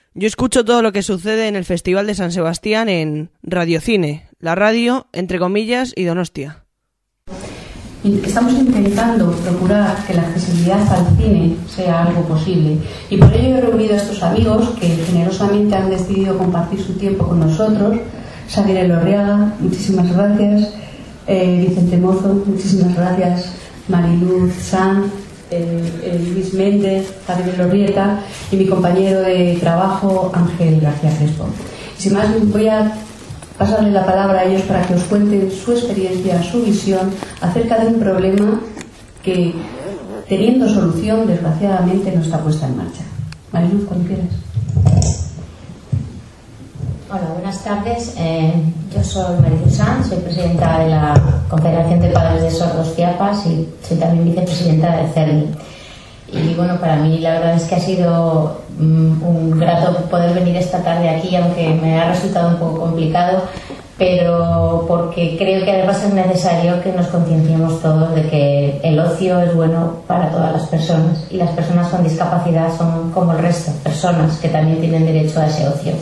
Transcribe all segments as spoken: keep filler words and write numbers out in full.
Yo escucho todo lo que sucede en el Festival de San Sebastián en Radiocine, la radio, entre comillas, y Donostia. Estamos intentando procurar que la accesibilidad al cine sea algo posible y por ello he reunido a estos amigos que generosamente han decidido compartir su tiempo con nosotros. Xavier Elorriaga, muchísimas gracias. Eh, Vicente Mozo, muchísimas gracias. Mariluz Sanz, eh, eh, Luis Méndez, Javier Elorrieta y mi compañero de trabajo Ángel García Crespo. Y sin más, voy a pasarle la palabra a ellos para que os cuenten su experiencia, su visión acerca de un problema que, teniendo solución, desgraciadamente no está puesta en marcha. Mariluz, cuando quieras. Hola, buenas tardes. Eh, yo soy Mariluz Sanz, soy presidenta de la Confederación de Padres de Sordos Chiapas y soy también vicepresidenta del CERMI. Y bueno, para mí la verdad es que ha sido um, un grato poder venir esta tarde aquí, aunque me ha resultado un poco complicado, pero porque creo que además es necesario que nos concienciemos todos de que el ocio es bueno para todas las personas y las personas con discapacidad son como el resto, personas que también tienen derecho a ese ocio.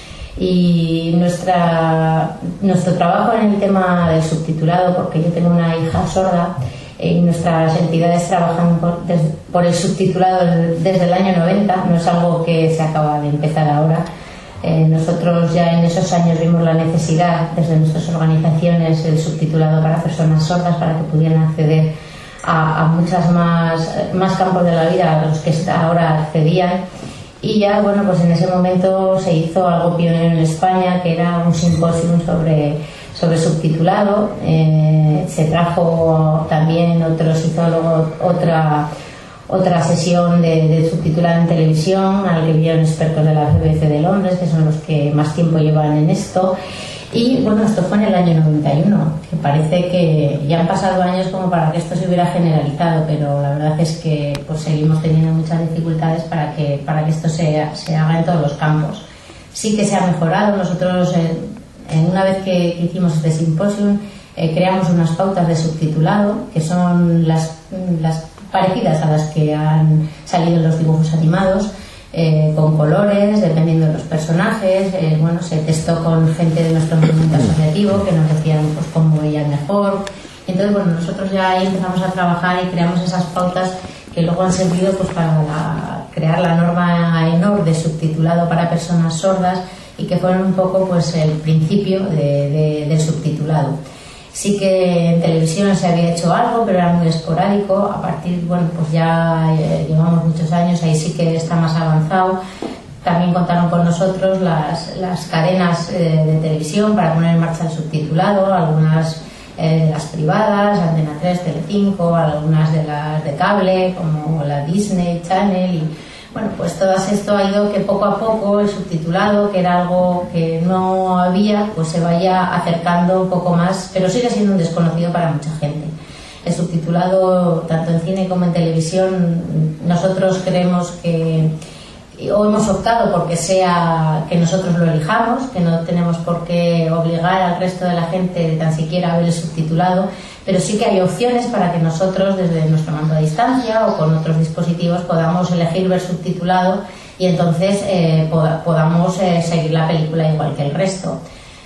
Y nuestra, nuestro trabajo en el tema del subtitulado, porque yo tengo una hija sorda, y nuestras entidades trabajan por, desde, por el subtitulado desde el año noventa, no es algo que se acaba de empezar ahora. Eh, nosotros ya en esos años vimos la necesidad desde nuestras organizaciones del subtitulado para personas sordas, para que pudieran acceder a, a muchas más, más campos de la vida a los que ahora accedían. Y ya, bueno, pues en ese momento se hizo algo pionero en España, que era un simposio sobre sobre subtitulado. Eh, se trajo también otro, se hizo luego otra, otra sesión de, de subtitulado en televisión, al que vinieron expertos de la B B C de Londres, que son los que más tiempo llevan en esto. Y bueno, esto fue en el año noventa y uno, que parece que ya han pasado años como para que esto se hubiera generalizado, pero la verdad es que pues seguimos teniendo muchas dificultades para que, para que esto se, se haga en todos los campos. Sí que se ha mejorado. Nosotros eh, En una vez que, que hicimos este simposio, eh, creamos unas pautas de subtitulado que son las, las parecidas a las que han salido en los dibujos animados, eh, con colores, dependiendo de los personajes. Eh, bueno, se testó con gente de nuestro movimiento asociativo que nos decían pues cómo veían mejor. Entonces, bueno, nosotros ya ahí empezamos a trabajar y creamos esas pautas que luego han servido pues para la, crear la norma E N O R de subtitulado para personas sordas, y que fueron un poco pues el principio de, de, del subtitulado. Sí que en televisión se había hecho algo, pero era muy esporádico. A partir, bueno, pues ya eh, llevamos muchos años, ahí sí que está más avanzado. También contaron con nosotros las, las cadenas eh, de televisión para poner en marcha el subtitulado, algunas eh, de las privadas, Antena tres, Telecinco, algunas de las de cable, como la Disney Channel. Y bueno, pues todo esto ha ido que poco a poco el subtitulado, que era algo que no había, pues se vaya acercando un poco más, pero sigue siendo un desconocido para mucha gente. El subtitulado, tanto en cine como en televisión, nosotros creemos que, o hemos optado porque sea que nosotros lo elijamos, que no tenemos por qué obligar al resto de la gente tan siquiera a ver el subtitulado, pero sí que hay opciones para que nosotros desde nuestro mando a distancia o con otros dispositivos podamos elegir ver subtitulado y entonces eh, pod- podamos eh, seguir la película igual que el resto.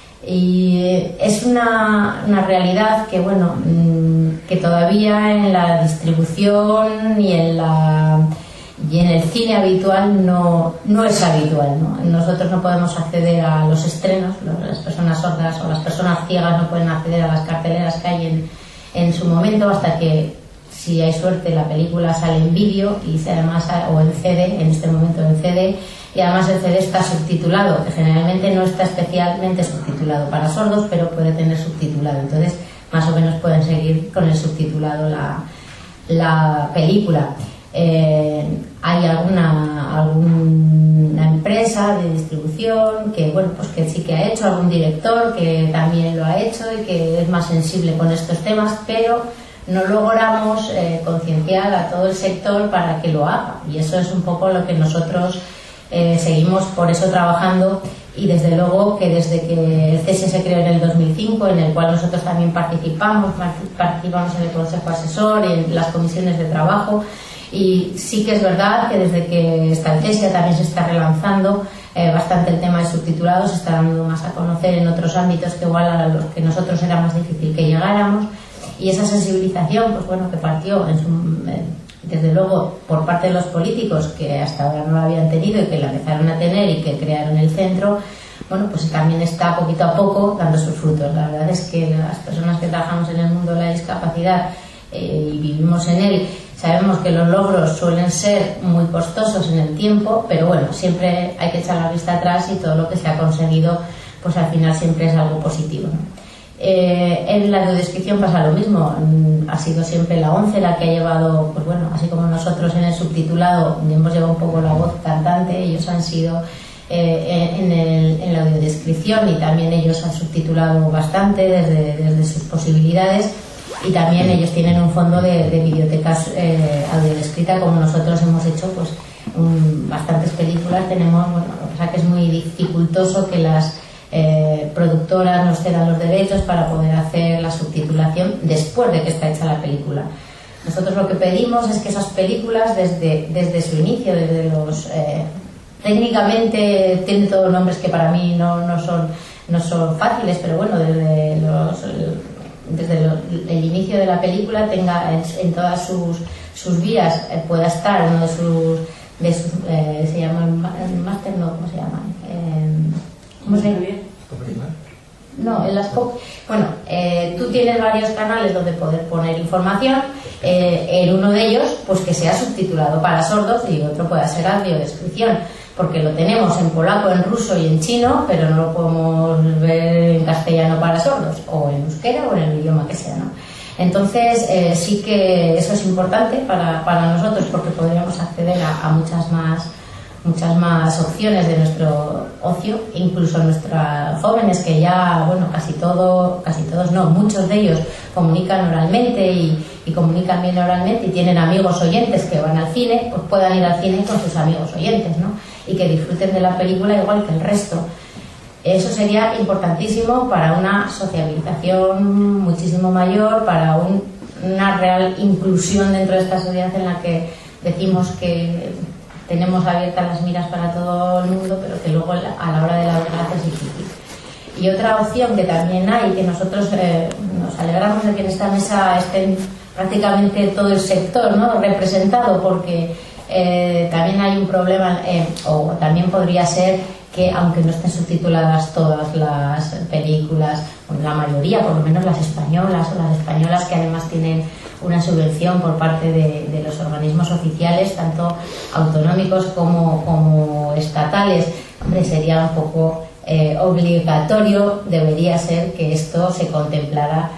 Y es una, una realidad que, bueno, mmm, que todavía en la distribución y en la y en el cine habitual no, no es habitual, ¿no? Nosotros no podemos acceder a los estrenos, las personas sordas o las personas ciegas no pueden acceder a las carteleras que hay en, en su momento, hasta que, si hay suerte, la película sale en vídeo y además, o en C D, en este momento en C D, y además el C D está subtitulado, que generalmente no está especialmente subtitulado para sordos, pero puede tener subtitulado, entonces más o menos pueden seguir con el subtitulado la, la película. Eh, hay alguna alguna empresa de distribución que bueno pues que sí que ha hecho, algún director que también lo ha hecho y que es más sensible con estos temas, pero no logramos eh, concienciar a todo el sector para que lo haga, y eso es un poco lo que nosotros eh, seguimos por eso trabajando. Y desde luego que desde que el C E S E se creó en el dos mil cinco, en el cual nosotros también participamos participamos en el consejo asesor y en las comisiones de trabajo. Y sí que es verdad que desde que esta C E S E también se está relanzando, eh, bastante el tema de subtitulados, se está dando más a conocer en otros ámbitos que igual a los que nosotros era más difícil que llegáramos, y esa sensibilización, pues bueno, que partió en su, eh, desde luego por parte de los políticos, que hasta ahora no la habían tenido y que la empezaron a tener y que crearon el centro, bueno, pues también está poquito a poco dando sus frutos. La verdad es que las personas que trabajamos en el mundo de la discapacidad eh, y vivimos en él, sabemos que los logros suelen ser muy costosos en el tiempo, pero bueno, siempre hay que echar la vista atrás y todo lo que se ha conseguido, pues al final siempre es algo positivo, ¿no? Eh, en la audiodescripción pasa lo mismo. Ha sido siempre la ONCE la que ha llevado, pues bueno, así como nosotros en el subtitulado hemos llevado un poco la voz cantante, ellos han sido eh, en, el, en la audiodescripción, y también ellos han subtitulado bastante desde, desde sus posibilidades, y también ellos tienen un fondo de, de bibliotecas eh, audiodescrita, como nosotros hemos hecho pues un, bastantes películas. Tenemos, bueno, lo que pasa que es muy dificultoso que las Eh, productoras nos cedan los derechos para poder hacer la subtitulación después de que está hecha la película. Nosotros lo que pedimos es que esas películas, desde, desde su inicio, desde los eh, técnicamente tienen todos nombres que para mí no, no son no son fáciles, pero bueno, desde los desde lo, el inicio de la película tenga en, en todas sus sus vías eh, pueda estar uno de sus, de sus eh, se llama el máster, no, ¿cómo se llama? Eh, ¿Cómo se llama? No, en las co- bueno, eh, tú tienes varios canales donde poder poner información, eh, en uno de ellos pues que sea subtitulado para sordos y otro pueda ser audiodescripción, porque lo tenemos en polaco, en ruso y en chino, pero no lo podemos ver en castellano para sordos, o en euskera o en el idioma que sea, ¿no? Entonces eh, sí que eso es importante para, para nosotros, porque podríamos acceder a, a muchas más muchas más opciones de nuestro ocio, incluso nuestros jóvenes que ya, bueno, casi todo, casi todos no, muchos de ellos comunican oralmente y, y comunican bien oralmente y tienen amigos oyentes que van al cine, pues puedan ir al cine con sus amigos oyentes, ¿no? Y que disfruten de la película igual que el resto. Eso sería importantísimo para una sociabilización muchísimo mayor, para un, una real inclusión dentro de esta sociedad en la que decimos que tenemos abiertas las miras para todo el mundo, pero que luego a la hora de la verdad es difícil. Y otra opción que también hay, que nosotros eh, nos alegramos de que en esta mesa estén prácticamente todo el sector, ¿no?, representado, porque eh, también hay un problema, eh, o también podría ser que aunque no estén subtituladas todas las películas, bueno, la mayoría, por lo menos las españolas, o las españolas que además tienen una subvención por parte de, de los organismos oficiales, tanto autonómicos como, como estatales, hombre, sería un poco eh, obligatorio, debería ser que esto se contemplara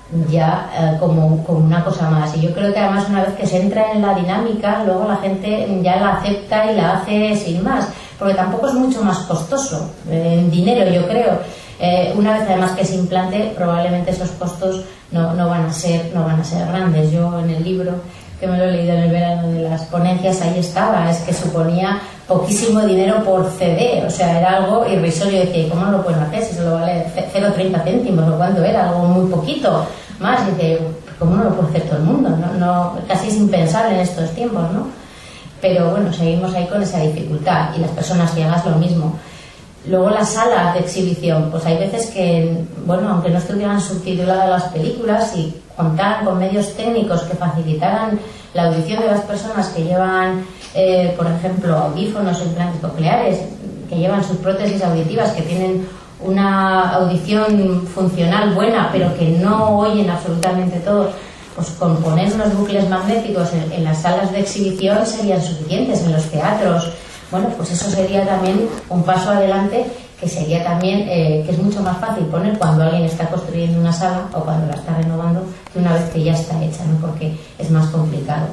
ya eh, como, como una cosa más. Y yo creo que además una vez que se entra en la dinámica, luego la gente ya la acepta y la hace sin más, porque tampoco es mucho más costoso eh, en dinero, yo creo. Eh, una vez además que se implante, probablemente esos costos no, no van a ser no van a ser grandes. Yo en el libro, que me lo he leído en el verano de las ponencias, ahí estaba, es que suponía poquísimo dinero por C D, o sea, era algo irrisorio. Decía, ¿cómo no lo pueden hacer si solo vale cero coma treinta céntimos o cuánto era? Algo muy poquito más. Dice, ¿cómo no lo puede hacer todo el mundo? No, no, casi es impensable en estos tiempos, ¿no? Pero bueno, seguimos ahí con esa dificultad, y las personas ciegas lo mismo. Luego las salas de exhibición, pues hay veces que, bueno, aunque no estuvieran subtituladas las películas y contaran con medios técnicos que facilitaran la audición de las personas que llevan, eh, por ejemplo, audífonos o implantes cocleares, que llevan sus prótesis auditivas, que tienen una audición funcional buena, pero que no oyen absolutamente todo, pues con poner unos bucles magnéticos en, en las salas de exhibición serían suficientes, en los teatros. Bueno, pues eso sería también un paso adelante, que sería también, eh, que es mucho más fácil poner cuando alguien está construyendo una sala o cuando la está renovando, que una vez que ya está hecha, ¿no?, porque es más complicado.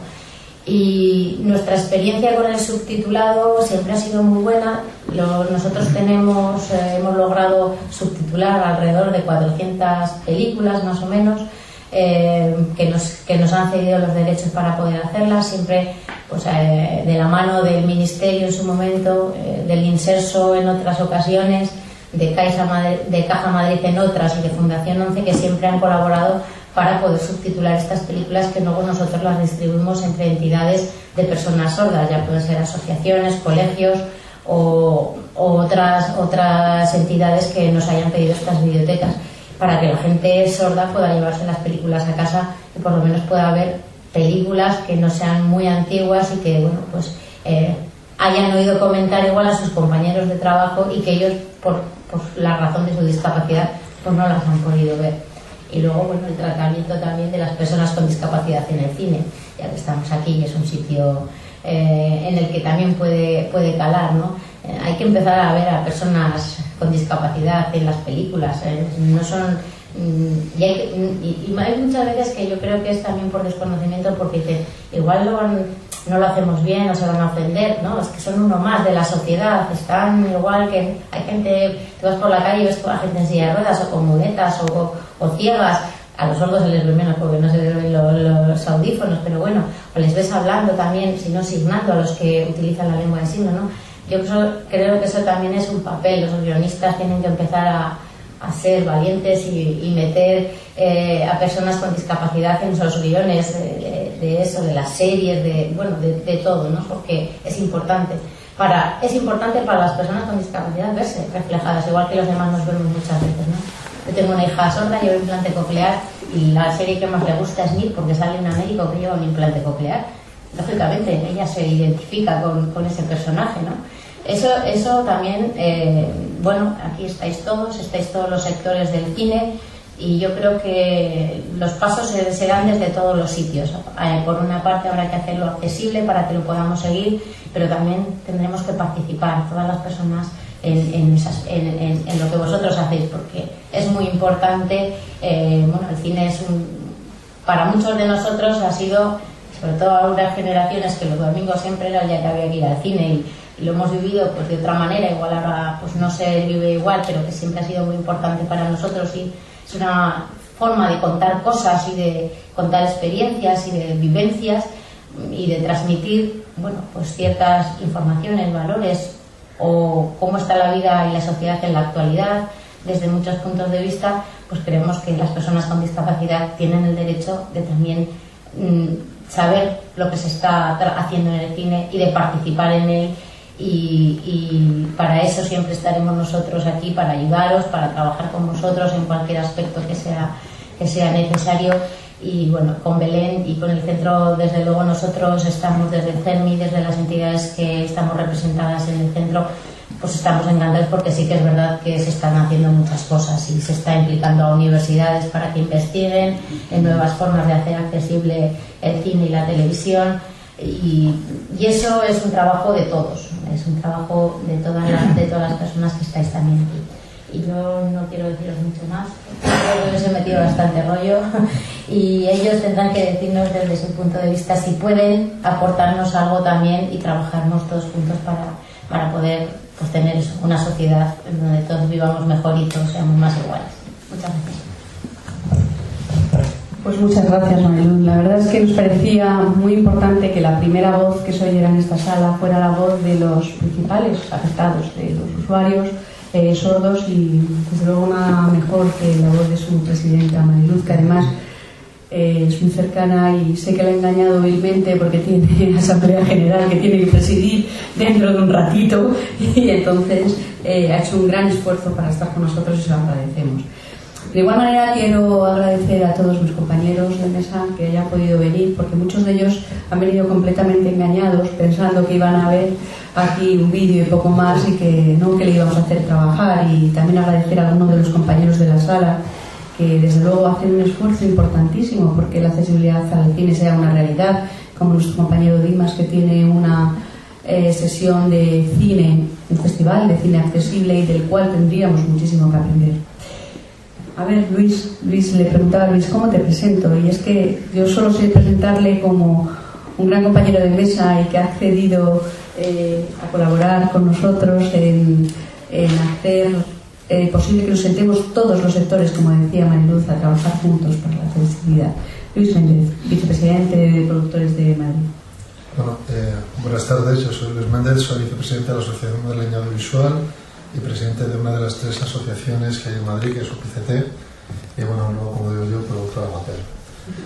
Y nuestra experiencia con el subtitulado siempre ha sido muy buena. Lo, nosotros tenemos, eh, hemos logrado subtitular alrededor de cuatrocientas películas más o menos, eh, que, nos, que nos han cedido los derechos para poder hacerlas, siempre pues, eh, de la mano del Ministerio en su momento, eh, del Inserso en otras ocasiones, de Caixa Madrid, de Caja Madrid en otras, y de Fundación once, que siempre han colaborado para poder subtitular estas películas, que luego nosotros las distribuimos entre entidades de personas sordas, ya pueden ser asociaciones, colegios o, o otras, otras entidades que nos hayan pedido estas videotecas, para que la gente sorda pueda llevarse las películas a casa y por lo menos pueda ver películas que no sean muy antiguas y que, bueno, pues eh, hayan oído comentar igual a sus compañeros de trabajo y que ellos, por, por la razón de su discapacidad, pues no las han podido ver. Y luego, bueno, el tratamiento también de las personas con discapacidad en el cine, ya que estamos aquí, es un sitio eh, en el que también puede, puede calar, ¿no? Eh, hay que empezar a ver a personas con discapacidad en las películas, eh, no son... Y hay, y, y hay muchas veces que yo creo que es también por desconocimiento, porque dicen, igual lo van, no lo hacemos bien o se van a ofender, ¿no? Es que son uno más de la sociedad, están igual que hay gente, tú vas por la calle y ves a gente en silla de ruedas o con muletas o, o, o ciegas. A los sordos se les ve menos porque no se les ven los, los audífonos, pero bueno, o les ves hablando también, si no signando, a los que utilizan la lengua de signos, ¿no? Yo creo que eso también es un papel, los guionistas tienen que empezar a a ser valientes y, y meter eh, a personas con discapacidad en esos guiones de, de, de eso, de las series, de bueno, de, de todo, ¿no? Porque es importante para es importante para las personas con discapacidad verse reflejadas, igual que los demás nos vemos muchas veces, ¿no? Yo tengo una hija sorda, lleva un implante coclear y la serie que más le gusta es Nick, porque sale una médico que lleva un implante coclear. Lógicamente ella se identifica con, con ese personaje, ¿no? Eso, eso también, eh, bueno, aquí estáis todos, estáis todos los sectores del cine y yo creo que los pasos se dan desde todos los sitios. Eh, por una parte habrá que hacerlo accesible para que lo podamos seguir, pero también tendremos que participar todas las personas en, en, esas, en, en, en lo que vosotros hacéis, porque es muy importante. Eh, bueno, el cine es un, para muchos de nosotros ha sido, sobre todo a unas generaciones que los domingos siempre era el día que había que ir al cine y lo hemos vivido pues de otra manera, igual ahora pues no se vive igual, pero que siempre ha sido muy importante para nosotros y es una forma de contar cosas y de contar experiencias y de vivencias y de transmitir, bueno, pues ciertas informaciones, valores o cómo está la vida y la sociedad en la actualidad desde muchos puntos de vista. Pues creemos que las personas con discapacidad tienen el derecho de también mmm, saber lo que se está haciendo en el cine y de participar en él. Y, y para eso siempre estaremos nosotros aquí, para ayudaros, para trabajar con vosotros en cualquier aspecto que sea, que sea necesario. Y bueno, con Belén y con el centro, desde luego nosotros estamos desde el CERMI, desde las entidades que estamos representadas en el centro, pues estamos encantados porque sí que es verdad que se están haciendo muchas cosas y se está implicando a universidades para que investiguen en nuevas formas de hacer accesible el cine y la televisión. Y, y eso es un trabajo de todos, es un trabajo de todas las, de todas las personas que estáis también aquí. Y yo no quiero deciros mucho más, creo que os he metido bastante rollo y ellos tendrán que decirnos desde su punto de vista si pueden aportarnos algo también y trabajarnos todos juntos para, para poder pues, tener una sociedad en donde todos vivamos mejor y todos seamos más iguales. Muchas gracias. Pues muchas gracias, Mariluz. La verdad es que nos parecía muy importante que la primera voz que se oyera en esta sala fuera la voz de los principales afectados, de los usuarios eh, sordos, y desde luego nada mejor que la voz de su presidenta, Mariluz, que además eh, es muy cercana y sé que la he engañado vilmente porque tiene asamblea general que tiene que presidir dentro de un ratito y entonces eh, ha hecho un gran esfuerzo para estar con nosotros y se lo agradecemos. De igual manera quiero agradecer a todos mis compañeros de mesa que hayan podido venir, porque muchos de ellos han venido completamente engañados pensando que iban a ver aquí un vídeo y poco más y que no, que le íbamos a hacer trabajar. Y también agradecer a algunos de los compañeros de la sala que desde luego hacen un esfuerzo importantísimo porque la accesibilidad al cine sea una realidad, como nuestro compañero Dimas, que tiene una eh, sesión de cine, un festival de cine accesible y del cual tendríamos muchísimo que aprender. A ver, Luis, Luis, le preguntaba a Luis, ¿cómo te presento? Y es que yo solo sé presentarle como un gran compañero de mesa y que ha accedido eh, a colaborar con nosotros en, en hacer eh, posible que nos sentemos todos los sectores, como decía Mariluz, a trabajar juntos para la accesibilidad. Luis Méndez, vicepresidente de Productores de Madrid. Bueno, eh, buenas tardes, yo soy Luis Méndez, soy vicepresidente de la Asociación Madrileña Audiovisual y presidente de una de las tres asociaciones que hay en Madrid, que es U P C T, y bueno, luego, como digo yo, productor amateur.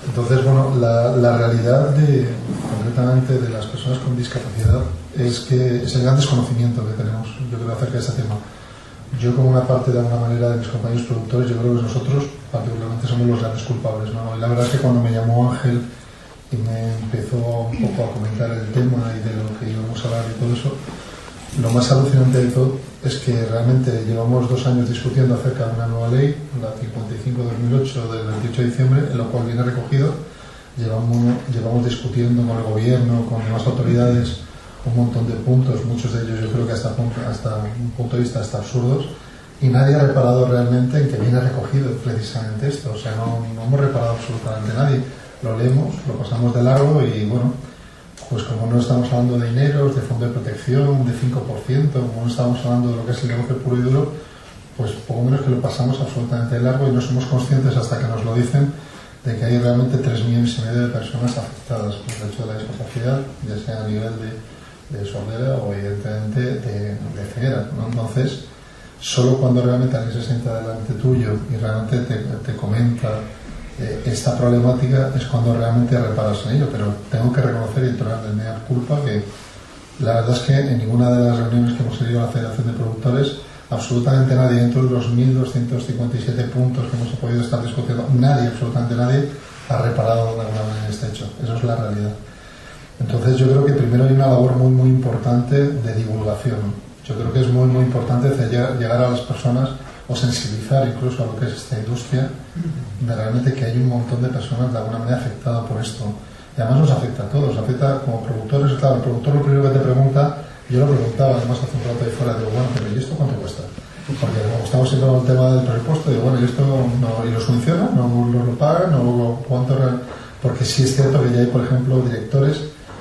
Entonces, bueno, la, la realidad de, concretamente de las personas con discapacidad es que es el gran desconocimiento que tenemos, yo creo, acerca de este tema. Yo, como una parte de alguna manera de mis compañeros productores, yo creo que nosotros particularmente somos los grandes culpables, ¿no? Y la verdad es que cuando me llamó Ángel y me empezó un poco a comentar el tema y de lo que íbamos a hablar y todo eso, lo más alucinante de todo es que realmente llevamos dos años discutiendo acerca de una nueva ley, la cincuenta y cinco barra dos mil ocho del veintiocho de diciembre, en lo cual viene recogido. Llevamos, llevamos discutiendo con el gobierno, con demás autoridades, un montón de puntos, muchos de ellos yo creo que hasta, hasta un punto de vista hasta absurdos, y nadie ha reparado realmente en que viene recogido precisamente esto. O sea, no, no hemos reparado absolutamente nadie. Lo leemos, lo pasamos de largo y bueno, pues como no estamos hablando de dineros, de fondo de protección, de cinco por ciento, como no estamos hablando de lo que es el negocio puro y duro, pues poco menos que lo pasamos absolutamente de largo y no somos conscientes hasta que nos lo dicen de que hay realmente tres millones y medio de personas afectadas por el hecho de la discapacidad, ya sea a nivel de, de sordera o evidentemente de, de ceguera, ¿no? Entonces, solo cuando realmente alguien se sienta delante tuyo y realmente te, te comenta eh, esta problemática es cuando realmente reparas en ello. Pero tengo que reconocer y entrar de mea culpa que la verdad es que en ninguna de las reuniones que hemos tenido en la Federación de Productores, absolutamente nadie, dentro de los mil doscientos cincuenta y siete puntos que hemos podido estar discutiendo, nadie, absolutamente nadie, ha reparado de alguna manera este hecho. Eso es la realidad. Entonces yo creo que primero hay una labor muy muy importante de divulgación. Yo creo que es muy muy importante llegar a las personas o sensibilizar incluso a lo que es esta industria, de realmente que hay un montón de personas de alguna manera afectadas por esto. Y además nos afecta a todos, afecta como productores. Claro, el productor lo primero que te pregunta, yo lo preguntaba además hace un rato ahí fuera, digo, bueno, pero ¿y esto cuánto cuesta? Porque como estamos siempre con el tema del presupuesto, digo, bueno, ¿y esto no, y lo funciona? ¿No lo, lo pagan? ¿No cuánto real? Porque sí es cierto que ya hay, por ejemplo, directores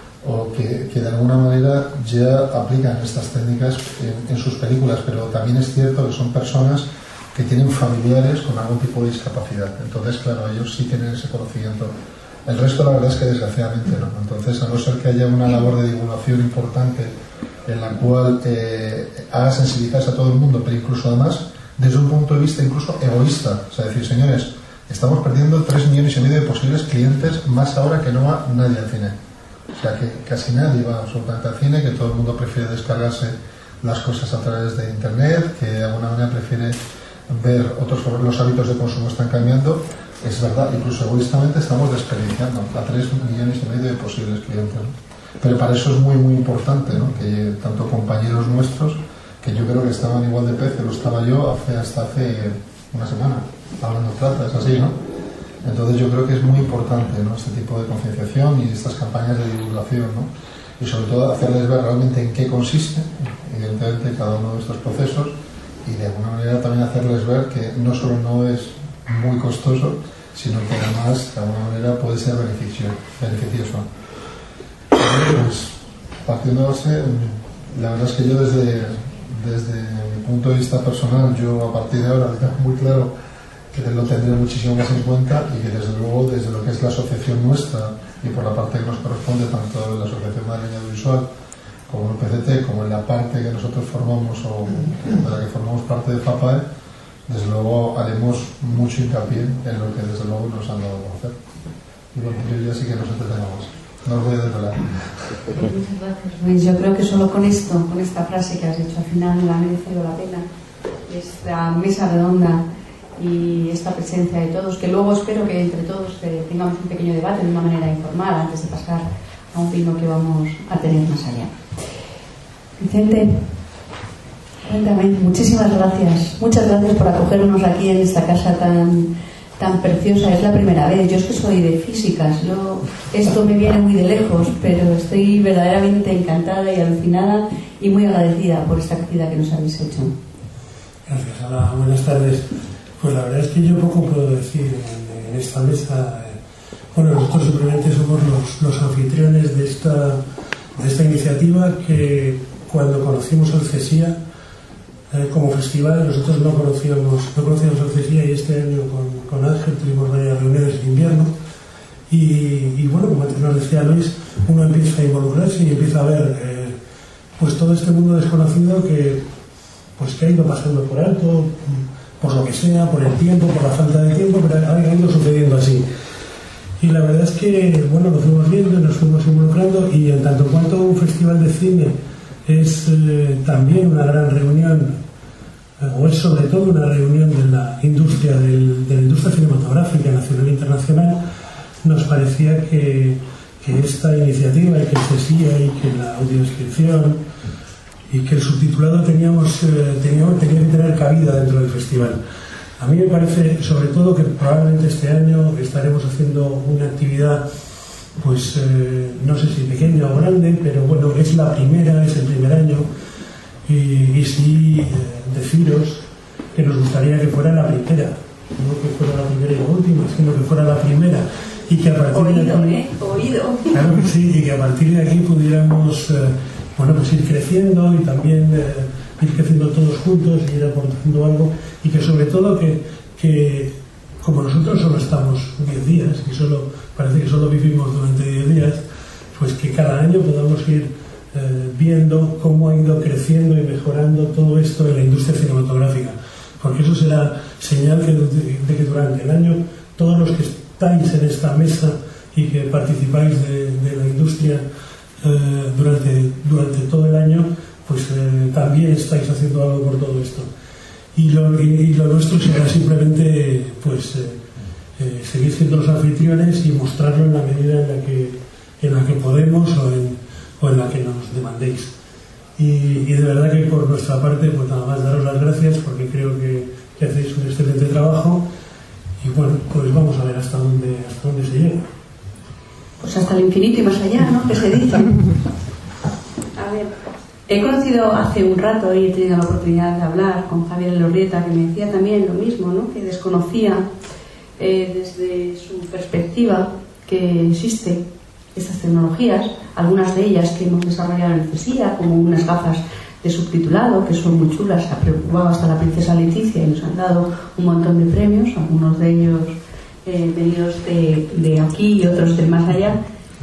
o que, que de alguna manera ya aplican estas técnicas en, en sus películas, pero también es cierto que son personas que tienen familiares con algún tipo de discapacidad. Entonces, claro, ellos sí tienen ese conocimiento. El resto, la verdad es que desgraciadamente no. Entonces, a no ser que haya una labor de divulgación importante en la cual eh, haga sensibilizarse a todo el mundo, pero incluso además desde un punto de vista incluso egoísta, o sea, decir, señores, estamos perdiendo tres millones y medio de posibles clientes, más ahora que no va nadie al cine. O sea, que casi nadie va absolutamente al cine, que todo el mundo prefiere descargarse las cosas a través de internet, que de alguna manera prefiere ver otros, los hábitos de consumo están cambiando. Es verdad, incluso egoístamente estamos desperdiciando a tres millones y medio de posibles clientes, ¿no? Pero para eso es muy muy importante, ¿no? Que tanto compañeros nuestros, que yo creo que estaban igual de pez, que lo estaba yo hace, hasta hace una semana, hablando plata, es así, ¿no? Entonces yo creo que es muy importante, ¿no? Este tipo de concienciación y estas campañas de divulgación, ¿no? Y sobre todo hacerles ver realmente en qué consiste, evidentemente, cada uno de estos procesos, y de alguna manera también hacerles ver que no solo no es muy costoso, sino que además de alguna manera puede ser beneficioso. beneficioso. Pues, partiendo de base, la verdad es que yo desde, desde mi punto de vista personal, yo a partir de ahora tengo muy claro que lo tendré muchísimo más en cuenta, y que desde luego desde lo que es la asociación nuestra y por la parte que nos corresponde, tanto de la Asociación Madrileña Audiovisual como el P C T, como en la parte que nosotros formamos o de la que formamos parte de FAPAE, desde luego haremos mucho hincapié en lo que desde luego nos han dado a conocer. Y bueno, yo ya sí que nos entretenemos. No os voy a desvelar. Muchas gracias, Luis. Yo creo que solo con esto, con esta frase que has dicho al final, ha merecido la pena esta mesa redonda y esta presencia de todos, que luego espero que entre todos eh, tengamos un pequeño debate de una manera informal antes de pasar a un vino que vamos a tener más allá. Vicente, cuéntame, muchísimas gracias. Muchas gracias por acogernos aquí en esta casa tan, tan preciosa. Es la primera vez. Yo es que soy de físicas. Yo, esto me viene muy de lejos, pero estoy verdaderamente encantada y alucinada y muy agradecida por esta actividad que nos habéis hecho. Gracias, Ana. Buenas tardes. Pues la verdad es que yo poco puedo decir en, en esta mesa. Bueno, nosotros simplemente somos los, los anfitriones de esta, de esta iniciativa, que cuando conocimos el CESIA eh, como festival, nosotros no conocíamos, no conocíamos el CESIA, y este año con, con Ángel tuvimos varias reuniones en invierno, y, y bueno, como antes nos decía Luis, uno empieza a involucrarse y empieza a ver eh, pues todo este mundo desconocido que, pues, que ha ido pasando por alto, por lo que sea, por el tiempo, por la falta de tiempo, pero ha ido sucediendo así. Y la verdad es que, bueno, lo fuimos viendo, nos fuimos involucrando, y en tanto cuanto un festival de cine es eh, también una gran reunión, eh, o es sobre todo una reunión de la industria, del, de la industria cinematográfica nacional e internacional, nos parecía que, que esta iniciativa, y que el SESIA, y que la audiodescripción, y que el subtitulado teníamos, eh, teníamos, tenía que tener cabida dentro del festival. A mí me parece, sobre todo, que probablemente este año estaremos haciendo una actividad, pues eh, no sé si pequeña o grande, pero bueno, es la primera, es el primer año, y, y sí eh, deciros que nos gustaría que fuera la primera, no que fuera la primera y la última, sino que fuera la primera, y que a partir oído, de aquí, ¿eh? Oído. Claro que sí, y que a partir de aquí pudiéramos eh, bueno, pues ir creciendo, y también eh, ir creciendo todos juntos y ir aportando algo, y que sobre todo que, que como nosotros solo estamos diez días y solo parece que solo vivimos durante diez días, pues que cada año podamos ir eh, viendo cómo ha ido creciendo y mejorando todo esto en la industria cinematográfica, porque eso será señal que, de, de que durante el año todos los que estáis en esta mesa y que participáis de, de la industria eh, durante, durante todo el año, pues eh, también estáis haciendo algo por todo esto. Y lo, y, y lo nuestro será simplemente pues eh, eh, seguir siendo los anfitriones y mostrarlo en la medida en la que, en la que podemos, o en, o en la que nos demandéis. Y, y de verdad que por nuestra parte, pues nada más daros las gracias, porque creo que, que hacéis un excelente trabajo, y bueno, pues vamos a ver hasta dónde, hasta dónde se llega. Pues hasta el infinito y más allá, ¿no? Que se dice. A ver, he conocido hace un rato y he tenido la oportunidad de hablar con Javier Elorrieta, que me decía también lo mismo, ¿no? Que desconocía eh, desde su perspectiva que existen estas tecnologías, algunas de ellas que hemos desarrollado en el CESIA, como unas gafas de subtitulado, que son muy chulas, se ha preocupado hasta la princesa Leticia y nos han dado un montón de premios, algunos de ellos eh, venidos de, de aquí y otros del más allá.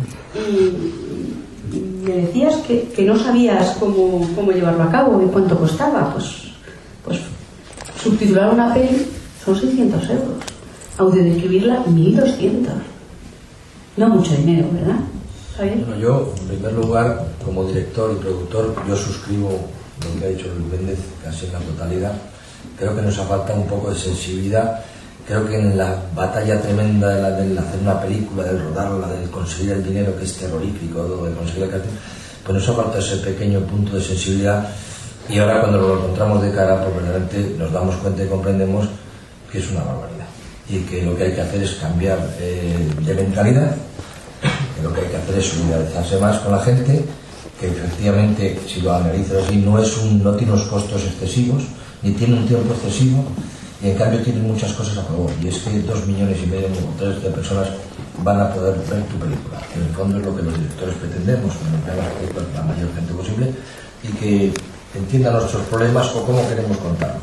Y, y me decías que, que no sabías cómo, cómo llevarlo a cabo y cuánto costaba. Pues, pues subtitular una peli son seiscientos euros, audiodescribirla mil doscientos. No mucho dinero, ¿verdad? Bueno, yo, en primer lugar, como director y productor, yo suscribo lo que ha dicho Luis Méndez casi en la totalidad. Creo que nos ha faltado un poco de sensibilidad. Creo que en la batalla tremenda de, la, de hacer una película, del rodarla, del conseguir el dinero, que es terrorífico, de conseguir el casting, pues nos ha faltado ese pequeño punto de sensibilidad. Y ahora, cuando lo encontramos de cara, pues verdaderamente nos damos cuenta y comprendemos que es una barbaridad. Y que lo que hay que hacer es cambiar eh, de mentalidad. Que lo que hay que hacer es solidarizarse más con la gente, que efectivamente, si lo analizas así, no es un, no tiene unos costos excesivos, ni tiene un tiempo excesivo, y en cambio tiene muchas cosas a favor, y es que dos millones y medio o tres de personas van a poder ver tu película, que en el fondo es lo que los directores pretendemos, que nos vean las películas la mayor gente posible, y que entiendan nuestros problemas o cómo queremos contarlos.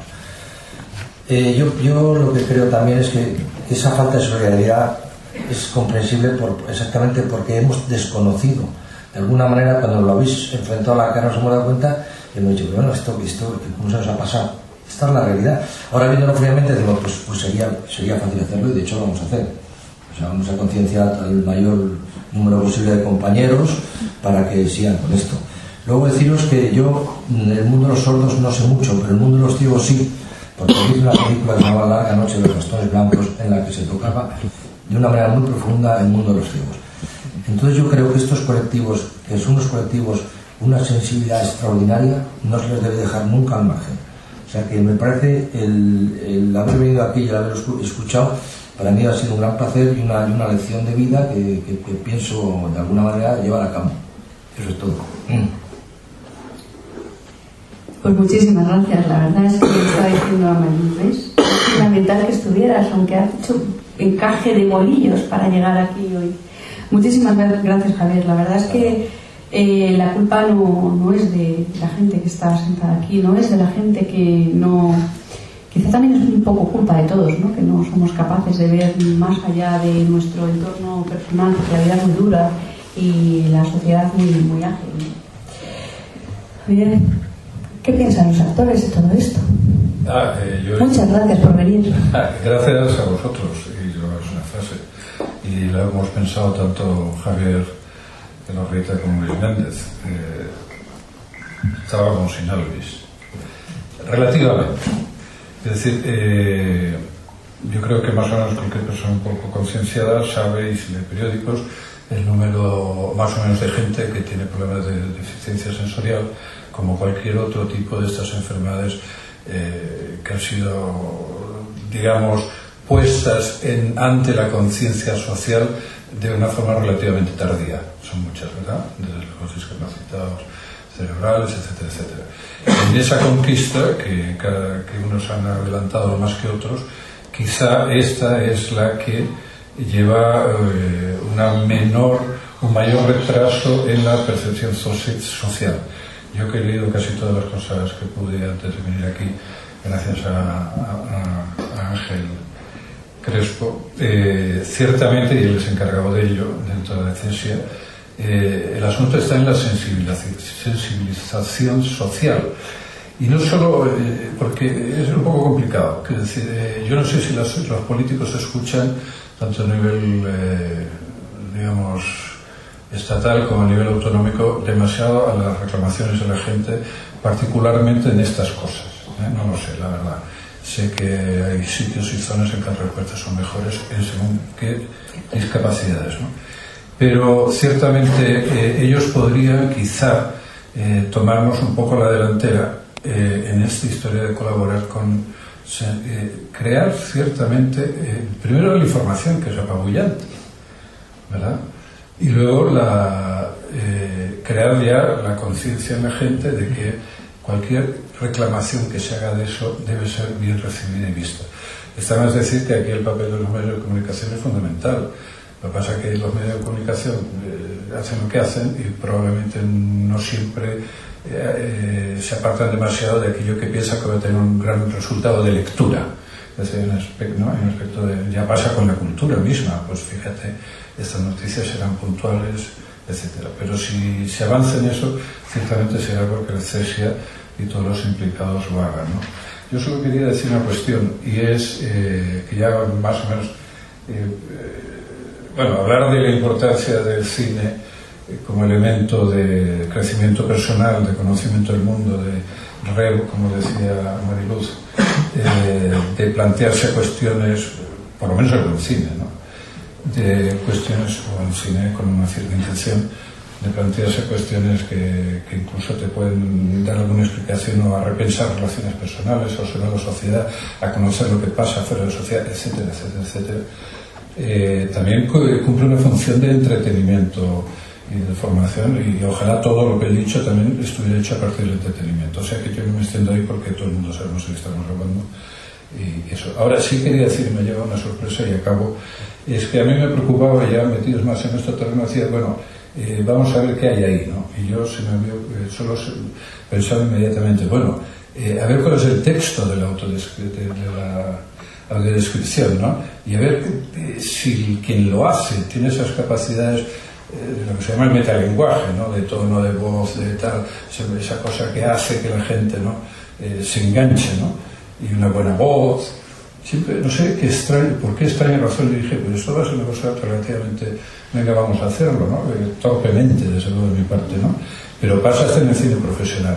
Eh, yo, yo lo que creo también es que esa falta de solidaridad es comprensible por, exactamente porque hemos desconocido. De alguna manera, cuando lo habéis enfrentado a la cara, nos hemos dado cuenta y hemos dicho, bueno, esto, esto, ¿cómo se nos ha pasado? Esta es la realidad. Ahora, viéndolo fríamente, digo, pues, pues sería, sería fácil hacerlo, y de hecho lo vamos a hacer. O sea, vamos a concienciar al mayor número posible de compañeros para que sigan con esto. Luego deciros que yo, en el mundo de los sordos no sé mucho, pero en el mundo de los ciegos sí, porque hice una película que se llama La larga noche de los bastones blancos, en la que se tocaba de una manera muy profunda el mundo de los ciegos. Entonces yo creo que estos colectivos, que son unos colectivos, una sensibilidad extraordinaria, no se les debe dejar nunca al margen. O sea que me parece el, el haber venido aquí y el haber escuchado, para mí ha sido un gran placer y una, y una lección de vida que, que, que pienso de alguna manera llevar a cabo. Eso es todo. Pues muchísimas gracias. La verdad es que me estaba diciendo a María, es fundamental que estuvieras, aunque has hecho encaje de bolillos para llegar aquí hoy. Muchísimas gracias, Javier. La verdad es que eh, la culpa no, no es de la gente que está sentada aquí, no es de la gente que no... Quizá también es un poco culpa de todos, ¿no? Que no somos capaces de ver más allá de nuestro entorno personal, porque la vida es muy dura y la sociedad muy, muy ágil. Javier, ¿qué piensan los actores de todo esto? Ah, eh, yo... Muchas gracias por venir. Gracias a vosotros. Y yo, es una frase. Y y lo hemos pensado tanto Javier Elorrieta como Luis Méndez. Eh, estábamos sin Alvis. Relativamente. Es decir, eh, yo creo que más o menos cualquier persona un poco concienciada sabe, y si lee periódicos, el número más o menos de gente que tiene problemas de deficiencia sensorial, como cualquier otro tipo de estas enfermedades eh, que han sido, digamos, puestas en, ante la conciencia social de una forma relativamente tardía. Son muchas, ¿verdad? Desde los discapacitados cerebrales, etcétera, etcétera. En esa conquista, que, que unos han adelantado más que otros, quizá esta es la que lleva eh, una menor, un mayor retraso en la percepción social. Yo que he leído casi todas las cosas que pude antes de venir aquí, gracias a, a, a Ángel Crespo, eh, ciertamente, y él es encargado de ello dentro de la CESIA, eh, el asunto está en la sensibilización social. Y no solo, eh, porque es un poco complicado, que decir, eh, yo no sé si los, los políticos escuchan tanto a nivel, eh, digamos, estatal como a nivel autonómico demasiado a las reclamaciones de la gente, particularmente en estas cosas, ¿eh? No lo sé, la verdad. Sé que hay sitios y zonas en que las respuestas son mejores en según qué discapacidades, ¿no? Pero ciertamente eh, ellos podrían quizá eh, tomarnos un poco la delantera eh, en esta historia de colaborar con eh, crear ciertamente eh, primero la información, que es apabullante, ¿verdad? Y luego la, eh, crear ya la conciencia en la gente de que cualquier reclamación que se haga de eso debe ser bien recibida y vista. Está más decir que aquí el papel de los medios de comunicación es fundamental. Lo que pasa es que los medios de comunicación eh, hacen lo que hacen y probablemente no siempre eh, eh, se apartan demasiado de aquello que piensa que va a tener un gran resultado de lectura. Es decir, en aspecto, ¿no? en aspecto de, ya pasa con la cultura misma, pues fíjate, estas noticias serán puntuales, etcétera. Pero si se avanza en eso, ciertamente será porque la CESIA y todos los implicados lo hagan, ¿no? Yo solo quería decir una cuestión, y es eh, que ya más o menos eh, eh, bueno, hablar de la importancia del cine eh, como elemento de crecimiento personal, de conocimiento del mundo, de re, como decía Mariluz, eh, de plantearse cuestiones, por lo menos en el cine, ¿no? De cuestiones, o en cine con una cierta intención, de plantearse cuestiones que, que incluso te pueden dar alguna explicación o a repensar relaciones personales, a observar la sociedad, a conocer lo que pasa fuera de la sociedad, etcétera, etcétera, etcétera. Eh, también cumple una función de entretenimiento y de formación, y ojalá todo lo que he dicho también estuviera hecho a partir del entretenimiento. O sea que yo no me extiendo ahí porque todo el mundo sabemos de qué estamos hablando. Y eso. Ahora sí quería decir, me lleva una sorpresa y acabo, es que a mí me preocupaba, ya metidos más en este terreno, decía, bueno, eh, vamos a ver qué hay ahí, ¿no? Y yo se me vio, eh, solo pensaba inmediatamente, bueno, eh, a ver cuál es el texto de la autodescripción, de, de la audiodescripción, ¿no? Y a ver eh, si quien lo hace tiene esas capacidades, eh, de lo que se llama el metalenguaje, ¿no? De tono de voz, de tal, esa cosa que hace que la gente, ¿no? eh, se enganche, ¿no? Y una buena voz, siempre, no sé qué extraño, por qué extraña razón le dije, pues esto va a ser una cosa relativamente, venga, vamos a hacerlo, ¿no? Eh, torpemente, desde luego, de mi parte, ¿no? Pero pasa hasta en el cine profesional.